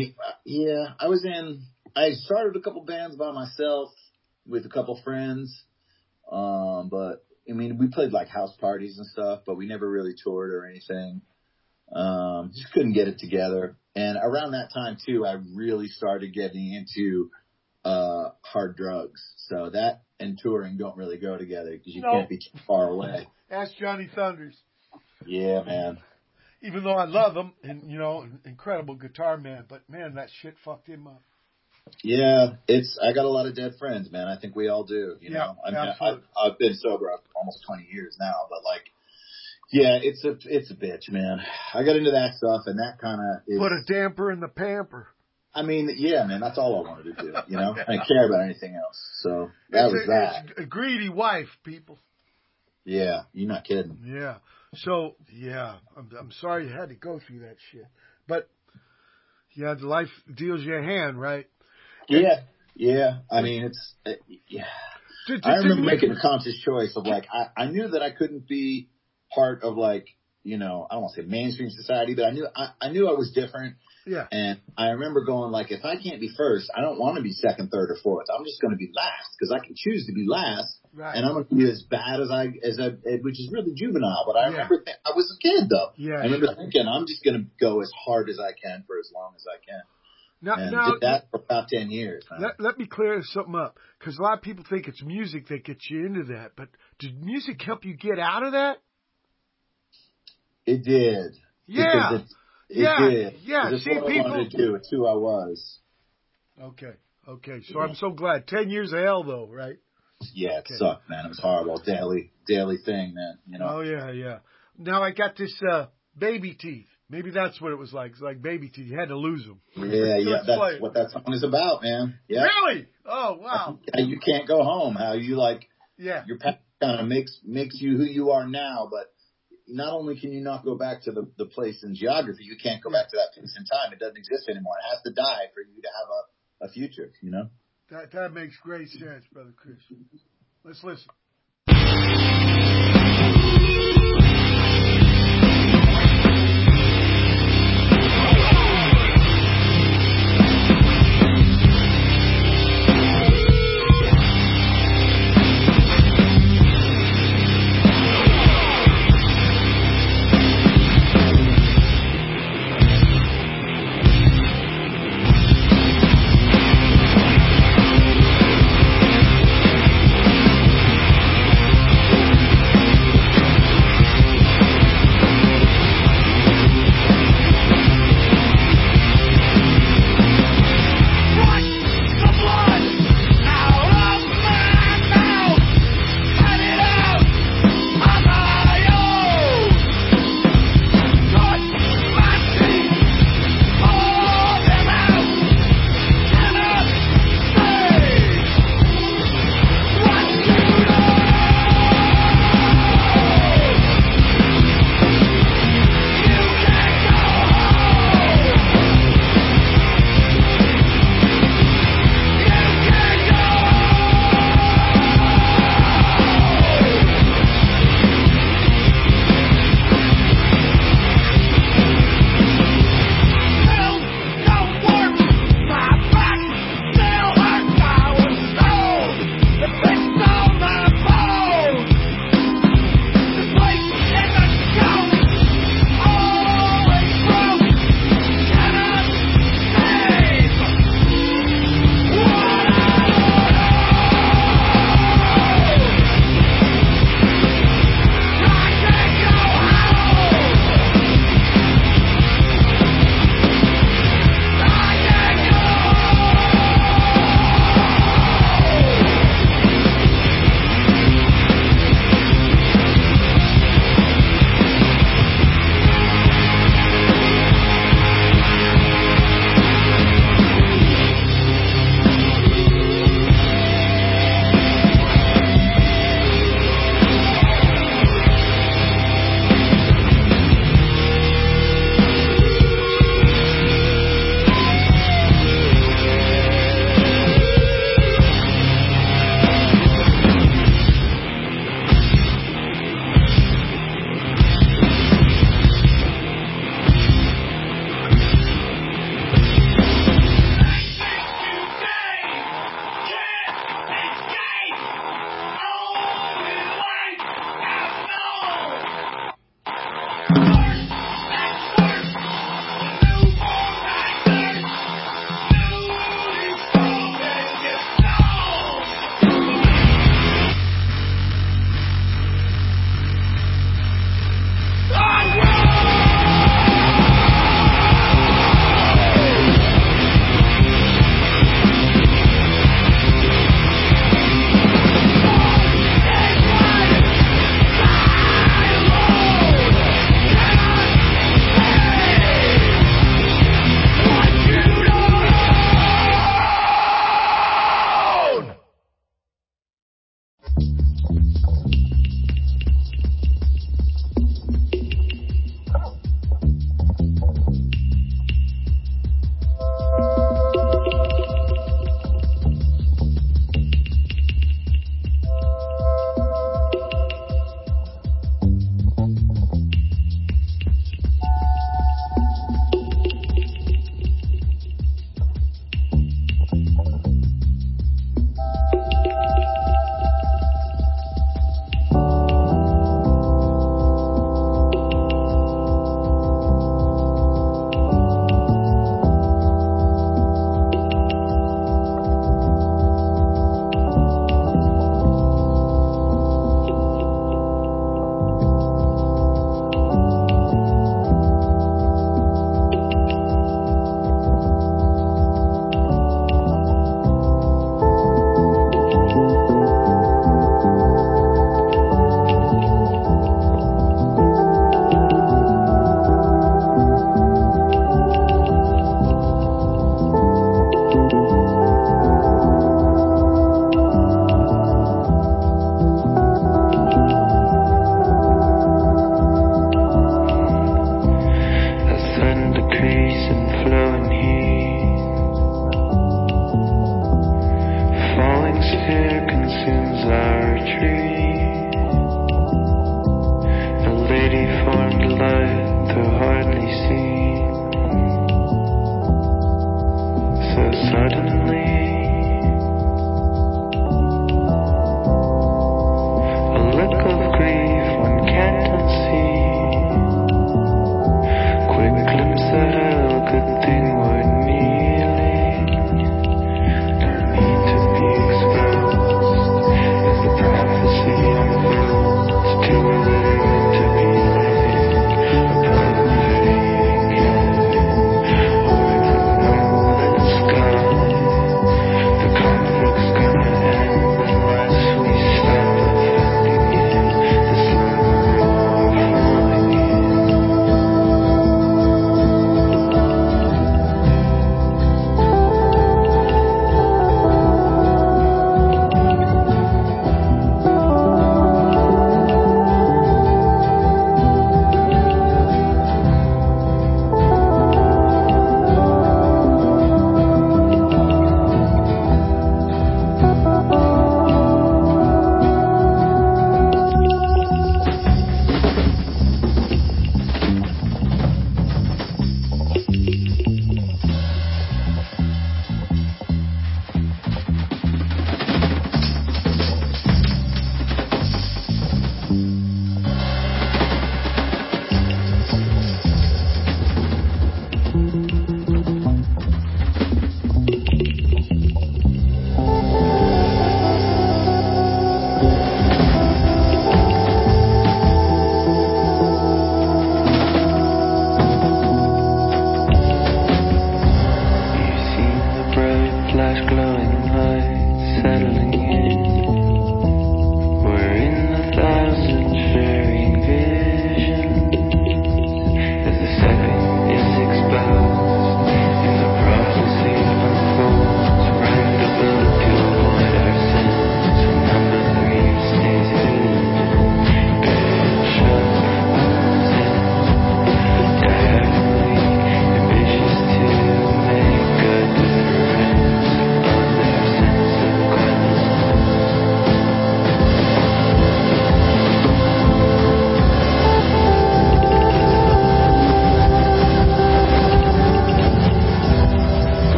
I started a couple bands by myself with a couple friends. But we played like house parties and stuff, but we never really toured or anything. Just couldn't get it together. And around that time too, I really started getting into, hard drugs. So that and touring don't really go together because you can't be too far away. Ask Johnny Thunders. Yeah, man. Even though I love him and, incredible guitar man, but man, that shit fucked him up. Yeah, I got a lot of dead friends, man. I think we all do, know. I've been sober almost 20 years now, but like, yeah, it's a bitch, man. I got into that stuff and that kind of put a damper in the pamper. Yeah, man, that's all I wanted to do, I didn't care about anything else. So that was that. It's a greedy wife, people. Yeah, you're not kidding. Yeah. So, yeah, I'm sorry you had to go through that shit. But, yeah, life deals you a hand, right? Yeah. I remember making a conscious choice of like, I knew that I couldn't be part of like, I don't want to say mainstream society, but I knew I was different. Yeah. And I remember going like, if I can't be first, I don't want to be second, third, or fourth. I'm just going to be last because I can choose to be last. Right. And I'm going to be as bad as I, which is really juvenile. But I remember, I was a kid though. Yeah. I remember thinking, I'm just going to go as hard as I can for as long as I can. and now did that for about 10 years. Man. let me clear something up, because a lot of people think it's music that gets you into that. But did music help you get out of that? It did. Yeah. It Yeah. did. Yeah. It's See, what I people. wanted to do. It's who I was. Okay. So I'm so glad. 10 years of hell, though, right? Yeah, it Okay. sucked, man. It was horrible. Daily thing, man. You know. Oh yeah. Now I got this baby teeth. Maybe that's what it was like. It's like baby teeth. You had to lose them. Yeah. That's what that song is about, man. Yeah. Really? Oh wow. How you can't go home. How you Yeah. your past kind of makes you who you are now, but not only can you not go back to the place in geography, you can't go back to that place in time. It doesn't exist anymore. It has to die for you to have a future, you know? That makes great sense, Brother Chris. Let's listen. Thank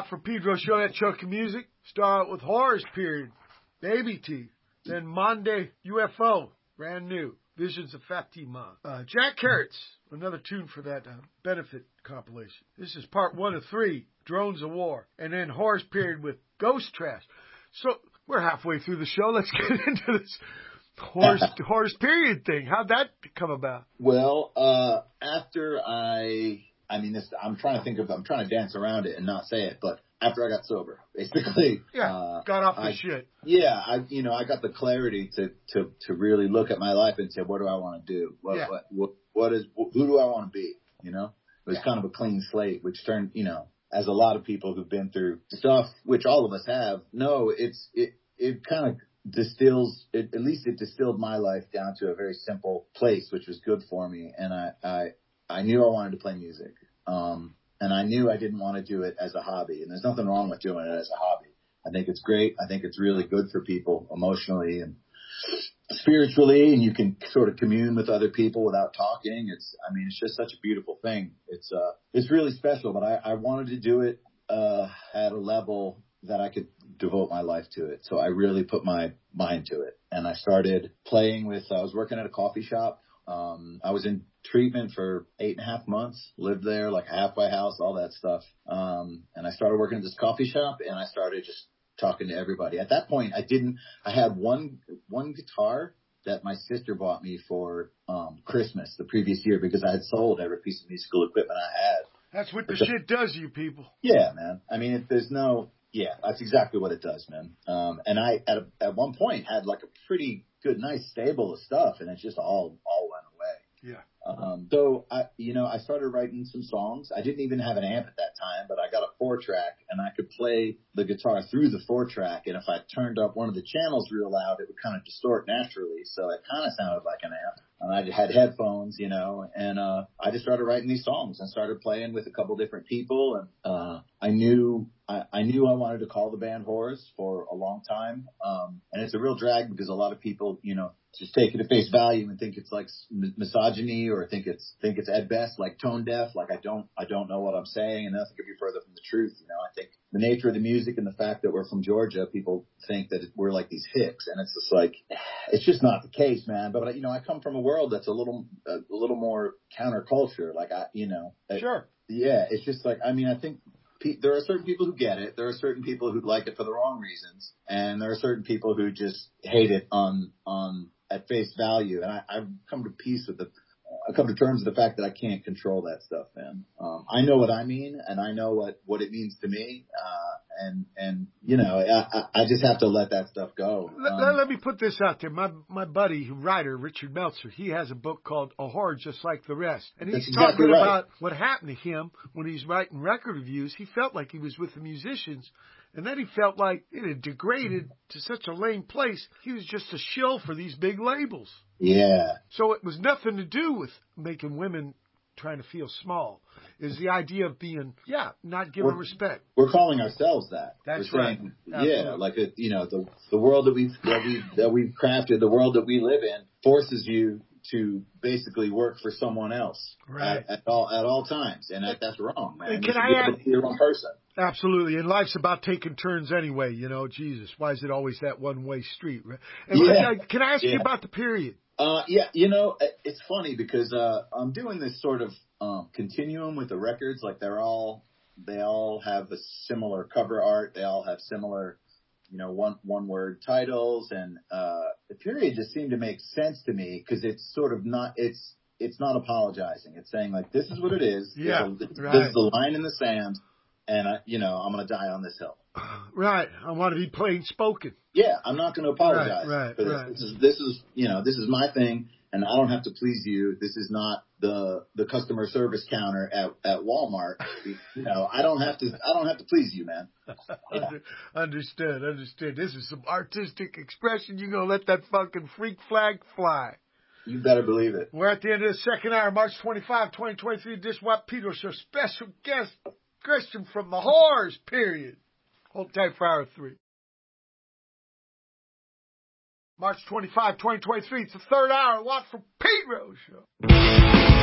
for Pedro Show, that chunk of music. Start with Horrors Period, Baby Teeth. Then Monday UFO, brand new. Visions of Fatima. Jack Carrots, another tune for that benefit compilation. This is part 1 of 3, Drones of War. And then Horrors Period with Ghost Trash. So we're halfway through the show. Let's get into this Horrors Period thing. How'd that come about? Well, after I'm trying to dance around it and not say it, but after I got sober, basically. Yeah, got off the shit. Yeah, I got the clarity to really look at my life and say, what do I want to do? Who do I want to be? You know, it was kind of a clean slate, which turned, as a lot of people who've been through stuff, which all of us have, it kind of distilled my life down to a very simple place, which was good for me. And I knew I wanted to play music. And I knew I didn't want to do it as a hobby. And there's nothing wrong with doing it as a hobby. I think it's great. I think it's really good for people emotionally and spiritually. And you can sort of commune with other people without talking. It's just such a beautiful thing. It's really special, but I wanted to do it, at a level that I could devote my life to it. So I really put my mind to it. And I started playing I was working at a coffee shop. I was in treatment for 8.5 months, lived there like a halfway house, all that stuff. And I started working at this coffee shop and I started just talking to everybody. At that point, I had one guitar that my sister bought me for, Christmas the previous year because I had sold every piece of musical equipment I had. That's what the shit does to you people. Yeah, man. I mean, that's exactly what it does, man. And I, at one point had like a pretty good, nice stable of stuff and it just all went away. Yeah. So I started writing some songs. I didn't even have an amp at that time, but I got a 4-track and I could play the guitar through the 4-track. And if I turned up one of the channels real loud, it would kind of distort naturally. So it kind of sounded like an amp. And I had headphones, and I just started writing these songs and started playing with a couple different people. And I knew I wanted to call the band Horrors for a long time. And it's a real drag because a lot of people, just take it at face value and think it's like misogyny or think it's at best like tone deaf. Like I don't know what I'm saying, and nothing could be further from the truth. I think the nature of the music and the fact that we're from Georgia, people think that we're like these hicks, and it's just like it's just not the case, man. But I come from a world that's a little more counterculture. Like Sure. Yeah, it's just like I think. There are certain people who get it. There are certain people who like it for the wrong reasons, and there are certain people who just hate it on at face value. And I've come to terms with the fact that I can't control that stuff, man. I know what I mean, and I know what it means to me. I just have to let that stuff go. Let me put this out there. My buddy, writer, Richard Meltzer, he has a book called A Horror Just Like the Rest. And he's talking about what happened to him when he's writing record reviews. He felt like he was with the musicians. And then he felt like it had degraded to such a lame place. He was just a shill for these big labels. Yeah. So it was nothing to do with making women trying to feel small. Is the idea of being, not given respect. We're calling ourselves that. That's we're right. Saying, like the world that we've crafted, the world that we live in, forces you to basically work for someone else, right? At all times, and that's wrong, man. And you should be the wrong person. Absolutely, and life's about taking turns anyway. Jesus, why is it always that one-way street? Right? And can I ask you about the period? It's funny because I'm doing this sort of continuum with the records. Like they all have a similar cover art. They all have similar, one word titles, and the period just seemed to make sense to me because it's sort of not it's not apologizing. It's saying like this is what it is. Yeah, this is the line in the sand, and I'm gonna die on this hill. Right. I want to be plain spoken. Yeah, I'm not going to apologize for this. Right. This is my thing, and I don't have to please you. This is not the customer service counter at Walmart. I don't have to please you, man. Understood. This is some artistic expression. You're going to let that fucking freak flag fly. You better believe it. We're at the end of the second hour, March 25, 2023. This Watt Pedro Show. Special guest, Christian from the Horrors, period. Hold tight for hour 3. March 25, 2023. It's the third hour. Watt from Pedro Show.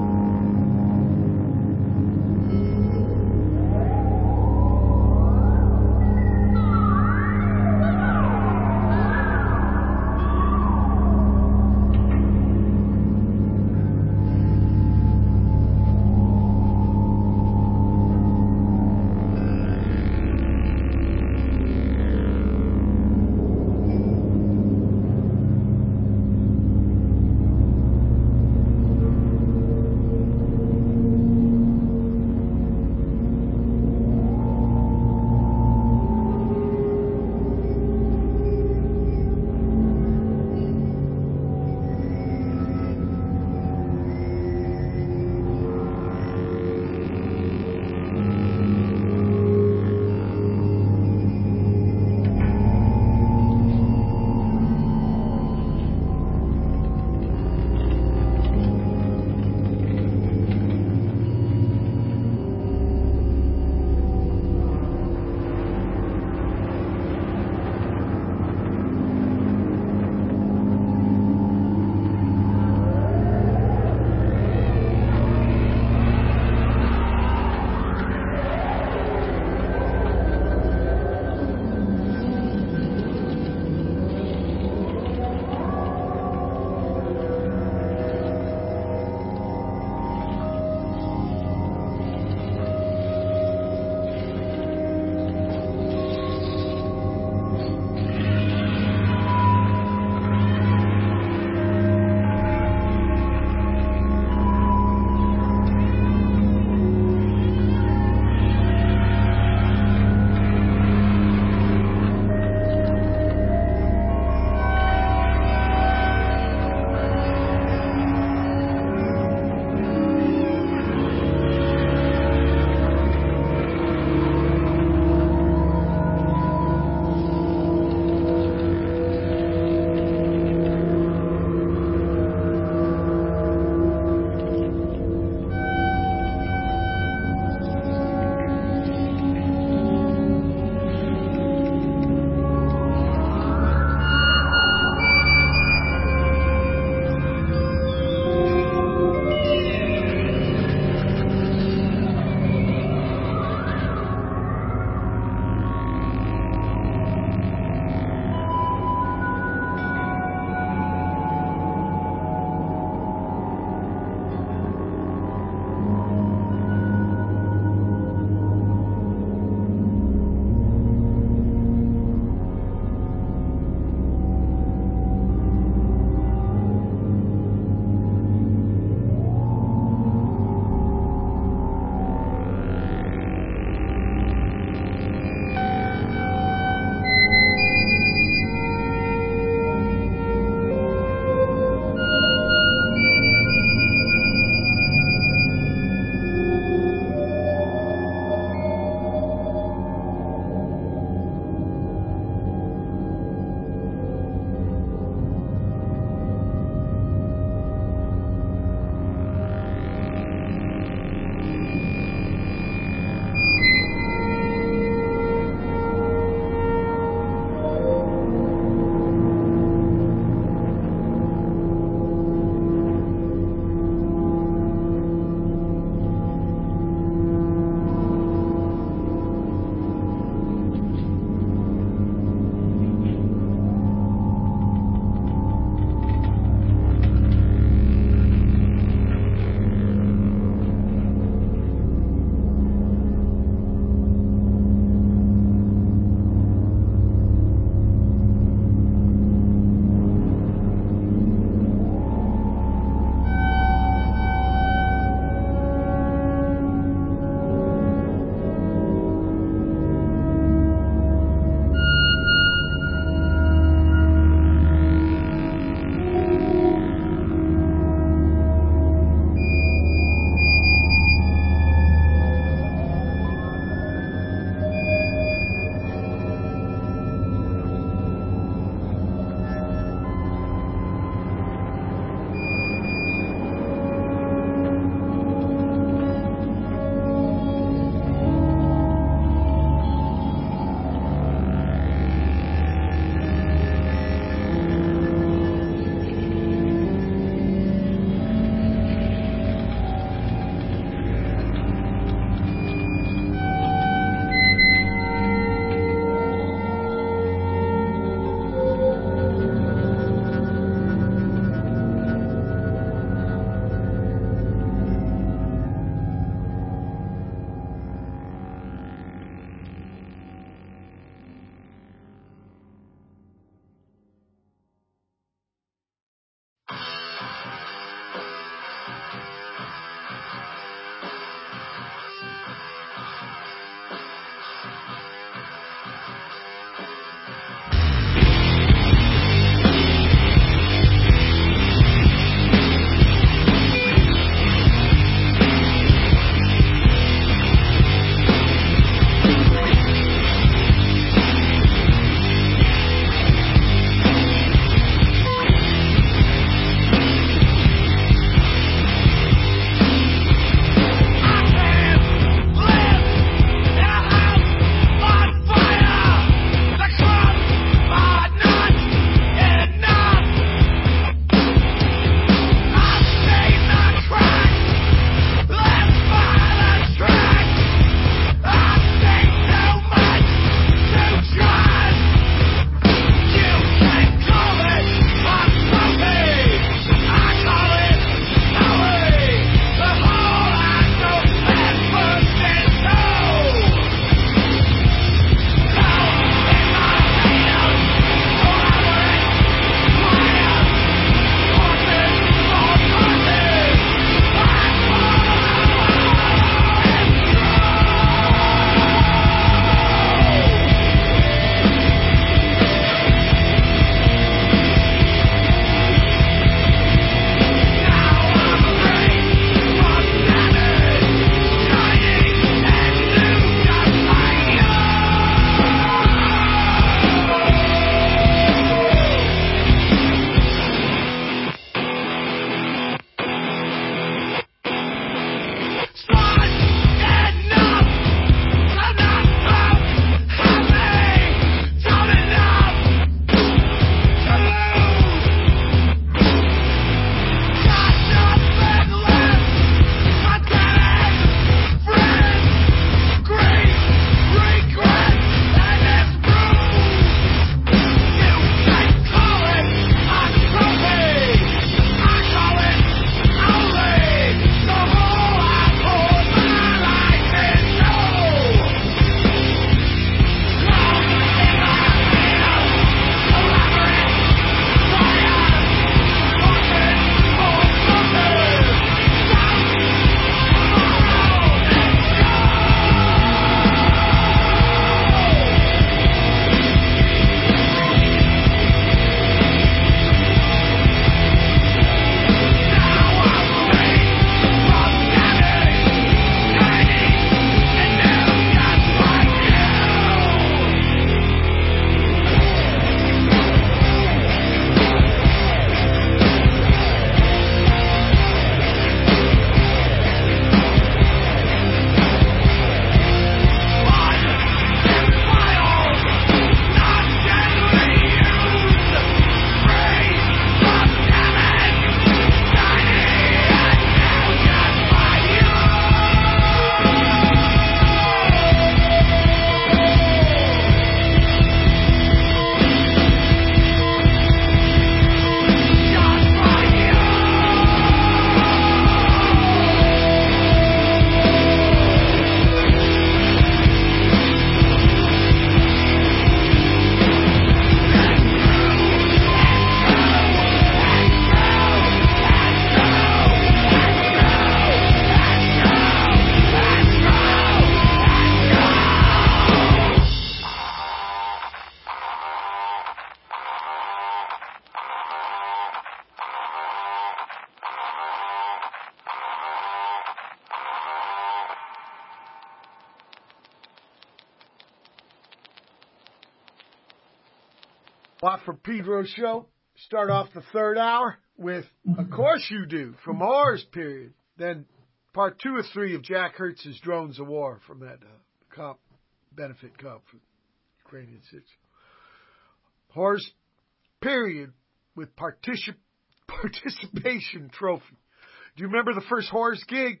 Watt from Pedro show. Start off the third hour with Of Course You Do from Horrors Period. Then part 2 of 3 of Jack Hertz's Drones of War from that benefit comp for Ukrainian City. Horrors Period with participation trophy. Do you remember the first Horrors gig?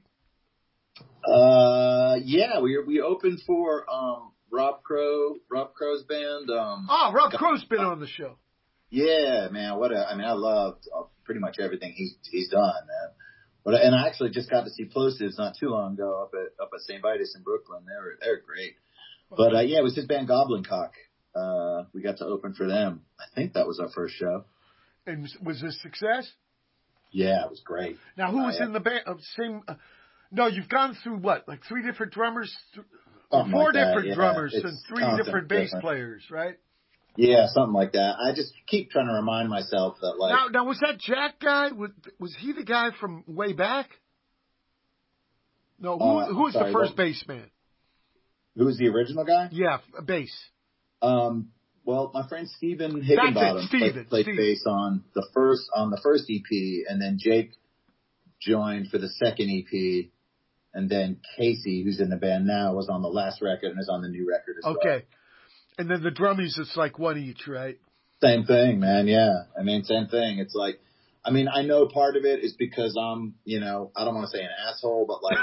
Yeah, we opened for Rob Crow's band. Rob Crow's been on the show. Yeah, man. I loved pretty much everything he's done, man. And I actually just got to see Plosives not too long ago up at St. Vitus in Brooklyn. They're great. But it was his band Goblin Cock. We got to open for them. I think that was our first show. And was this success? Yeah, it was great. Now, who was in the band? No, you've gone through what, like 3 different drummers, 4 different drummers, and 3 different bass players, right? Yeah, something like that. I just keep trying to remind myself that, like... Now was that Jack guy? Was he the guy from way back? No, who was the first bass man? Who was the original guy? Yeah, bass. Well, my friend Steven Higginbottom played bass on the first EP, and then Jake joined for the second EP, and then Casey, who's in the band now, was on the last record and is on the new record as well. Okay. And then the drummies, it's like one each, right? Same thing, man. Yeah. I mean, same thing. It's like, I know part of it is because I'm, I don't want to say an asshole, but like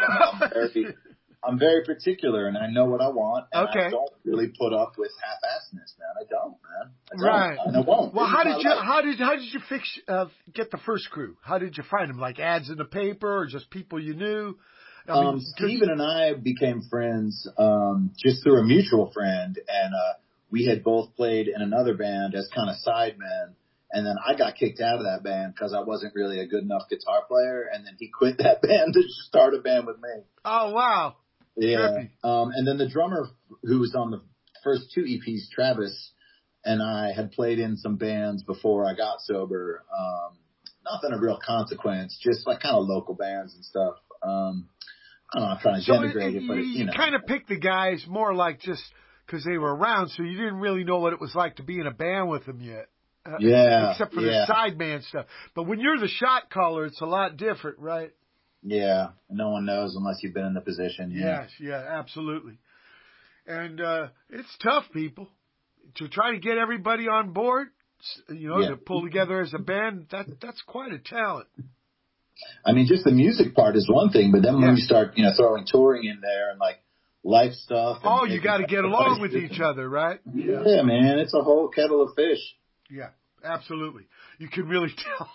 I'm very particular and I know what I want. And I don't really put up with half-assedness, man. I don't, man. I don't. Right. And I won't. Well, how did you get the first crew? How did you find them? Like ads in the paper or just people you knew? Steven and I became friends, just through a mutual friend, and, we had both played in another band as kind of sidemen, and then I got kicked out of that band because I wasn't really a good enough guitar player, and then he quit that band to start a band with me. Oh, wow. Yeah. And then the drummer who was on the first 2 EPs, Travis, and I had played in some bands before I got sober. Nothing of real consequence, just like kind of local bands and stuff. I don't know, I'm trying to denigrate it, but you kind of picked the guys more like just because they were around, so you didn't really know what it was like to be in a band with them yet. Except for the sideman stuff. But when you're the shot caller, it's a lot different, right? Yeah. No one knows unless you've been in the position. Yeah. Yes, absolutely. And it's tough, people. To try to get everybody on board, to pull together as a band, that's quite a talent. I mean, just the music part is one thing, but then when you start, throwing touring in there and like life stuff. And you got to get along with each other, right? Yeah, man. It's a whole kettle of fish. Yeah, absolutely. You can really tell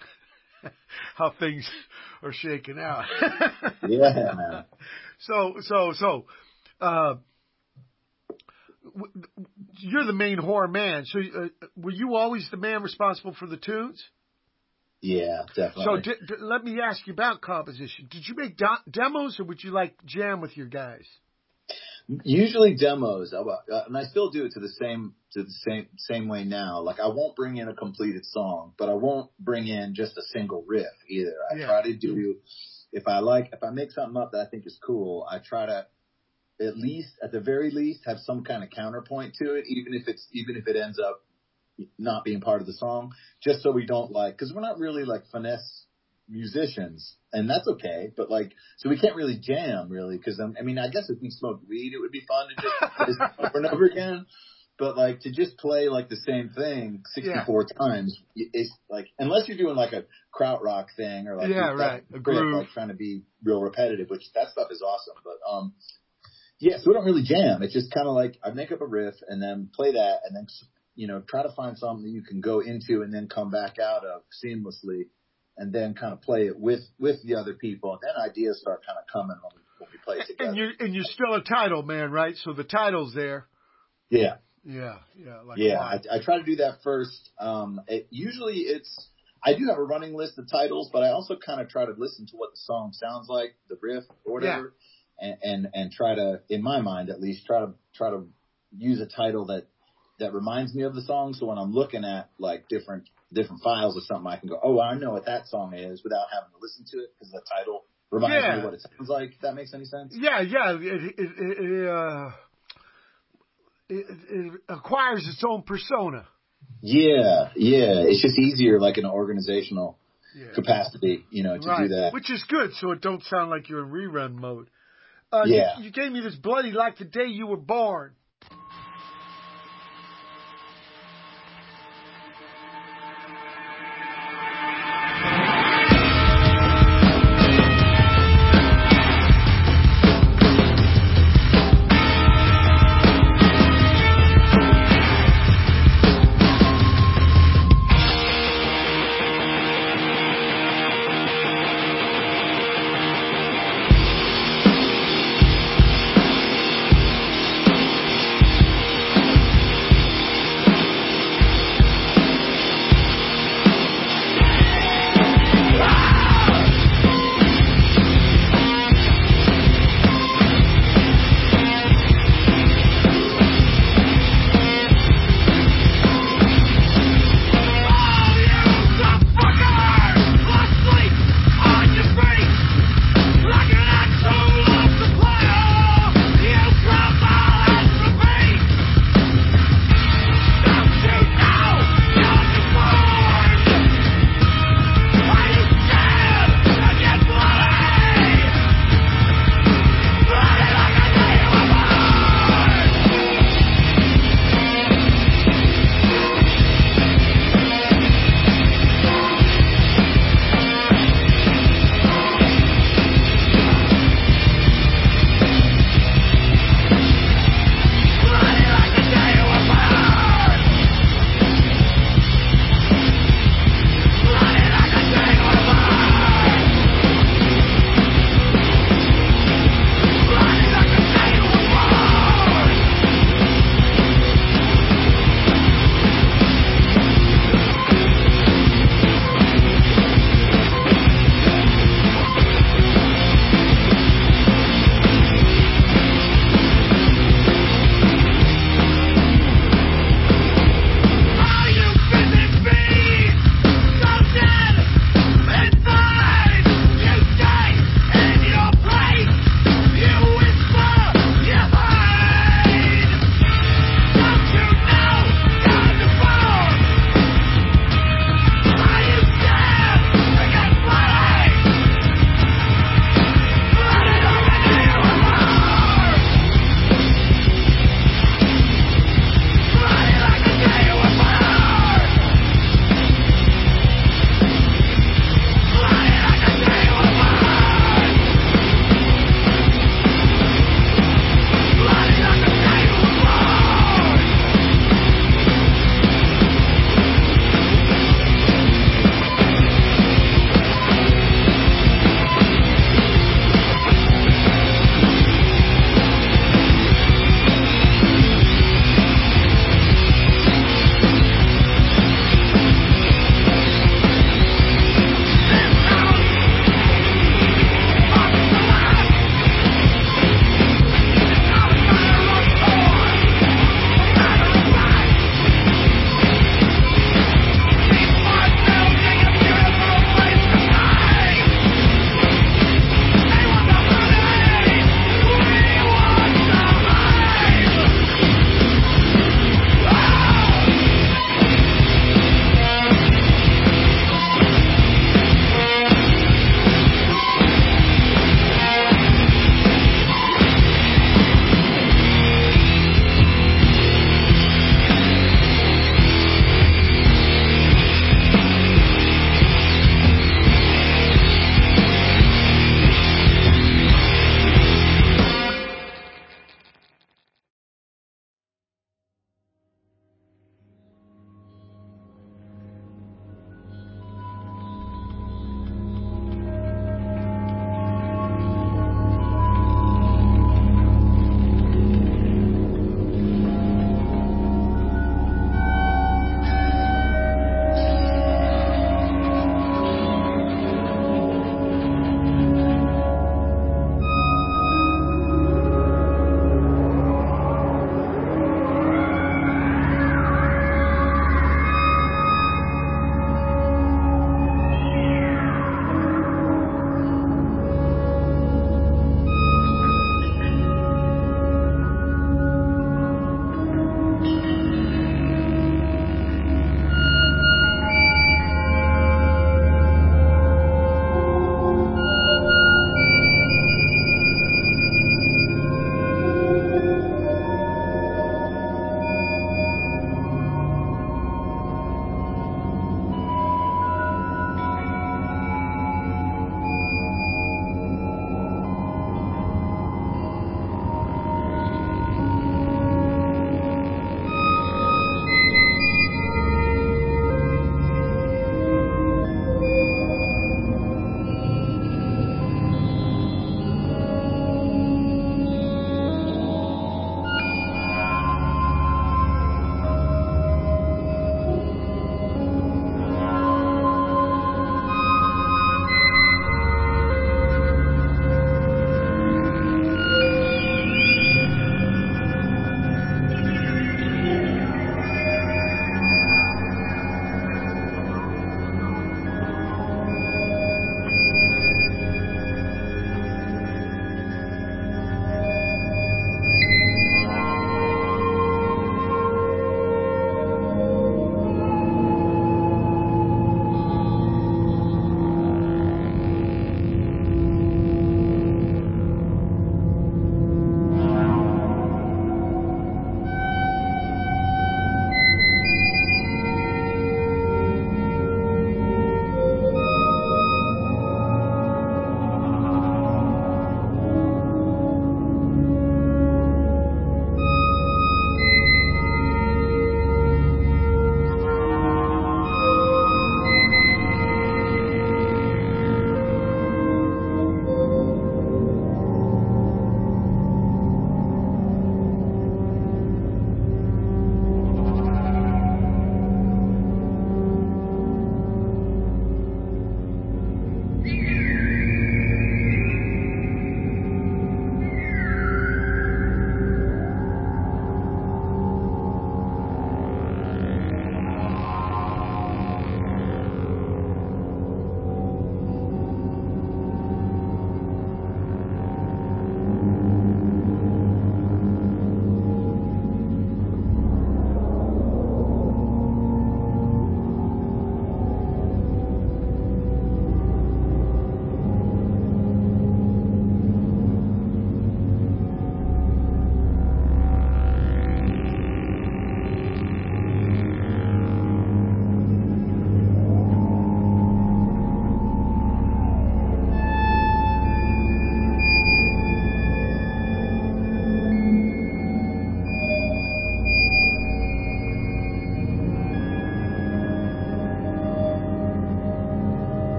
how things are shaking out. Yeah, man. So, you're the main horror man. So, were you always the man responsible for the tunes? Yeah, definitely. So let me ask you about composition. Did you make demos or would you like jam with your guys? Usually demos, and I still do it to the same way now. Like I won't bring in a completed song, but I won't bring in just a single riff either. I try to do, if I make something up that I think is cool, I try to at the very least have some kind of counterpoint to it, even if it ends up not being part of the song, just so we don't because we're not really like finesse musicians, and that's okay, but so we can't really jam really, because I guess if we smoked weed it would be fun to just play over and over again, but to just play the same thing 64 times is unless you're doing a krautrock thing or a groove, trying to be real repetitive, which that stuff is awesome, but so we don't really jam. It's just kind of I make up a riff and then play that and then try to find something that you can go into and then come back out of seamlessly, and then kind of play it with the other people. And then ideas start kind of coming when we play together. And you're still a title man, right? So the title's there. Yeah. Yeah. I try to do that first. I do have a running list of titles, but I also kind of try to listen to what the song sounds like, the riff or whatever, and try to, in my mind at least, try to use a title that reminds me of the song. So when I'm looking at different files or something, I can go, oh, I know what that song is without having to listen to it because the title reminds me of what it sounds like. If that makes any sense? Yeah. It acquires its own persona. Yeah. It's just easier, like in an organizational capacity, to do that. Which is good, so it don't sound like you're in rerun mode. Yeah. You gave me this Bloody Like the Day You Were Born.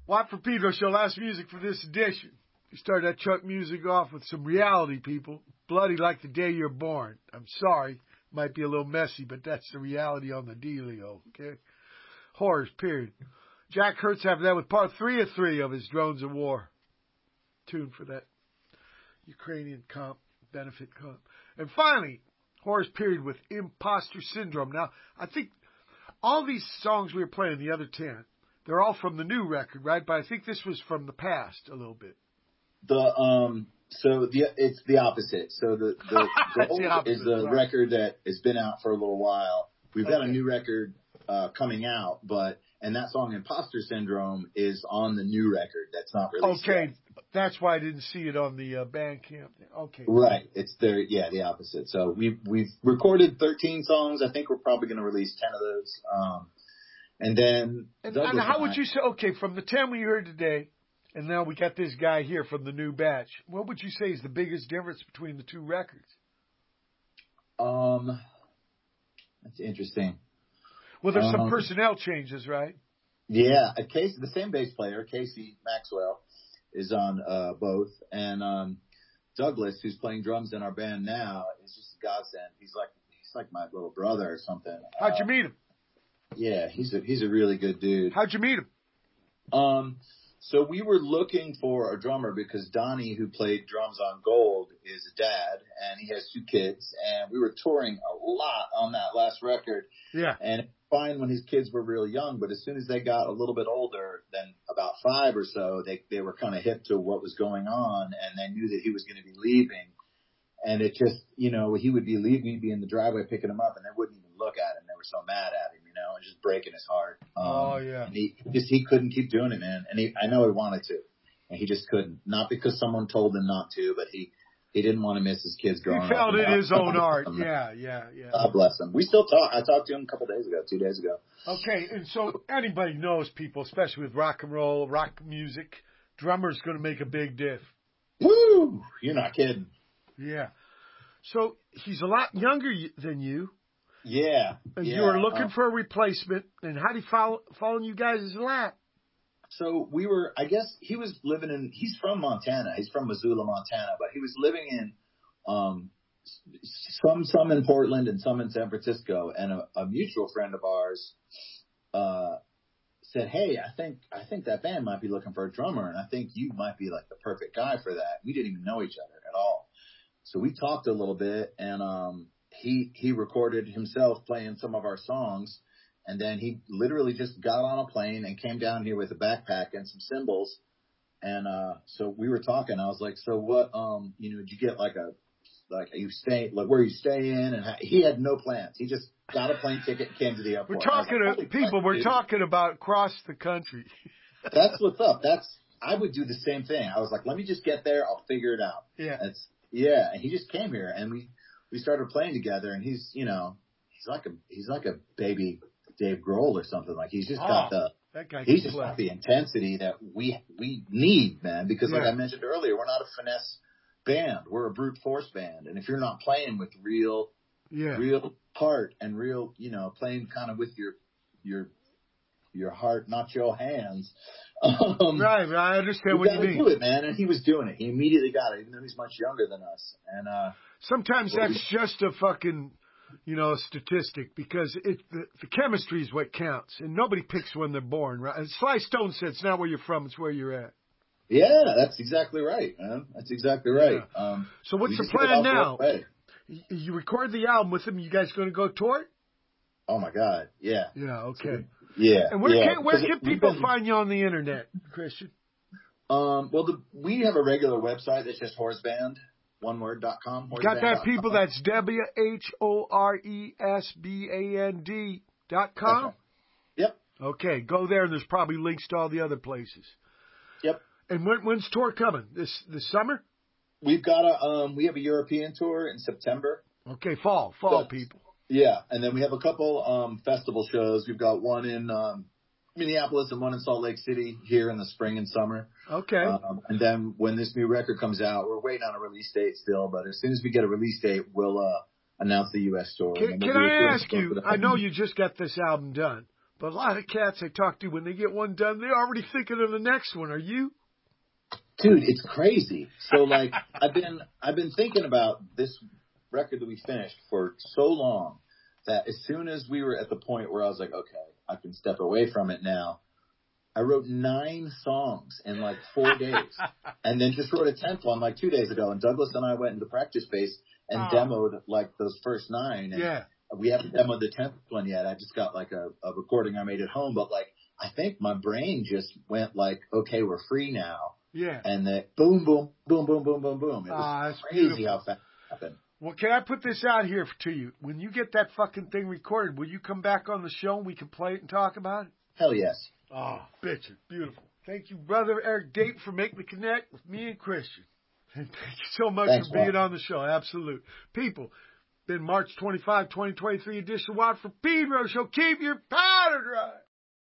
Watt from Pedro Show, last music for this edition. We started that Chuck music off with some reality, people. Bloody like the day you're born. I'm sorry. Might be a little messy, but that's the reality on the dealio, okay? Horrors, period. Jack Hurts having that with part 3 of 3 of his Drones of War. Tune for that Ukrainian benefit comp. And finally, Horrors, period, with Imposter Syndrome. Now, I think all these songs we were playing, the other 10, they're all from the new record, right? But I think this was from the past a little bit. It's the opposite. So the Gold is the record that has been out for a little while. We've got a new record coming out, and that song Imposter Syndrome is on the new record that's not released yet. That's why I didn't see it on the Bandcamp. Okay. Right. It's the opposite. So we've recorded 13 songs. I think we're probably going to release 10 of those. And then and how would you say, okay, from the 10 we heard today, and now we got this guy here from the new batch, what would you say is the biggest difference between the two records? That's interesting. Well, there's some personnel changes, right? Yeah. The same bass player, Casey Maxwell, is on both. And Douglas, who's playing drums in our band now, is just a godsend. He's like my little brother or something. How'd you meet him? Yeah, he's a really good dude. How'd you meet him? So we were looking for a drummer because Donnie, who played drums on Gold, is a dad, and he has 2 kids, and we were touring a lot on that last record. Yeah. And fine when his kids were real young, but as soon as they got a little bit older, then about 5 or so, they were kind of hip to what was going on, and they knew that he was going to be leaving. And it just, he would be leaving, he'd be in the driveway picking him up, and they wouldn't even look at him. They were so mad at him, and just breaking his heart. Yeah. And he couldn't keep doing it, man. And I know he wanted to, and he just couldn't. Not because someone told him not to, but he didn't want to miss his kids growing up. He felt it his own art. Yeah. God bless him. We still talk. I talked to him a couple days ago, 2 days ago. Okay, and so anybody knows people, especially with rock and roll, rock music, drummer's going to make a big diff. Woo! You're not kidding. Yeah. So he's a lot younger than you. Yeah. And you were looking for a replacement. And how did he fall in you guys' lap? So I guess he's from Montana. He's from Missoula, Montana, but he was living in some in Portland and some in San Francisco. And a mutual friend of ours said, "Hey, I think that band might be looking for a drummer, and I think you might be like the perfect guy for that." We didn't even know each other at all. So we talked a little bit, and he recorded himself playing some of our songs, and then he literally just got on a plane and came down here with a backpack and some cymbals. And so we were talking. I was like, "So what? Did you get are you staying? Like, where are you staying?" And he had no plans. He just got a plane ticket and came to the airport. We're talking about across the country. That's what's up. I would do the same thing. I was like, let me just get there. I'll figure it out. Yeah. And he just came here, and we started playing together, and he's like a baby Dave Grohl or something. Like, he's just got got the intensity that we need, man, because like I mentioned earlier, we're not a finesse band. We're a brute force band. And if you're not playing with real heart and real, playing kind of with your heart, not your hands. Right, I understand what you mean. Do it, man. And he was doing it. He immediately got it, even though he's much younger than us. And sometimes that's just a fucking, statistic, because the chemistry is what counts, and nobody picks when they're born, right? And Sly Stone said, "It's not where you're from; it's where you're at." Yeah, that's exactly right, man. That's exactly right. Yeah. So what's the plan now? You record the album with him. You guys going to go tour it? Oh my God, yeah. Yeah, okay. Yeah. And where can people find you on the internet, Christian? We have a regular website that's just horseband, oneword.com. Got that, people? That's WHORESBAND.com? Right. Yep. Okay, go there, and there's probably links to all the other places. Yep. And when's tour coming? This summer? We've got we have a European tour in September. Okay, fall, people. Yeah, and then we have a couple festival shows. We've got one in Minneapolis and one in Salt Lake City here in the spring and summer. Okay. And then when this new record comes out, we're waiting on a release date still, but as soon as we get a release date, we'll announce the U.S. tour. Can I ask you, I know you just got this album done, But a lot of cats I talk to, when they get one done, they're already thinking of the next one. Are you? Dude, it's crazy. So like, I've been thinking about this record that we finished for so long that as soon as we were at the point where I was like, okay, I can step away from it now, I wrote 9 songs in like 4 days, and then just wrote a 10th one like 2 days ago. And Douglas and I went into practice space and demoed like those first 9. And Yeah. we haven't demoed the 10th one yet. I just got like a recording I made at home, but like I think my brain just went like, okay, we're free now. Yeah. And then boom, boom, boom, boom, boom, boom, boom. It was that's crazy beautiful. how fast it happened. Well, can I put this out here to you? When you get that fucking thing recorded, will you come back on the show and we can play it and talk about it? Hell yes. Oh, bitch, it's beautiful. Thank you, brother Eric Dayton, for making the connect with me and Christian. And thank you so much Thanks, for being Bob. on the show. Absolute. People, been March 25, 2023 edition of Watt from Pedro Show. Keep your powder dry.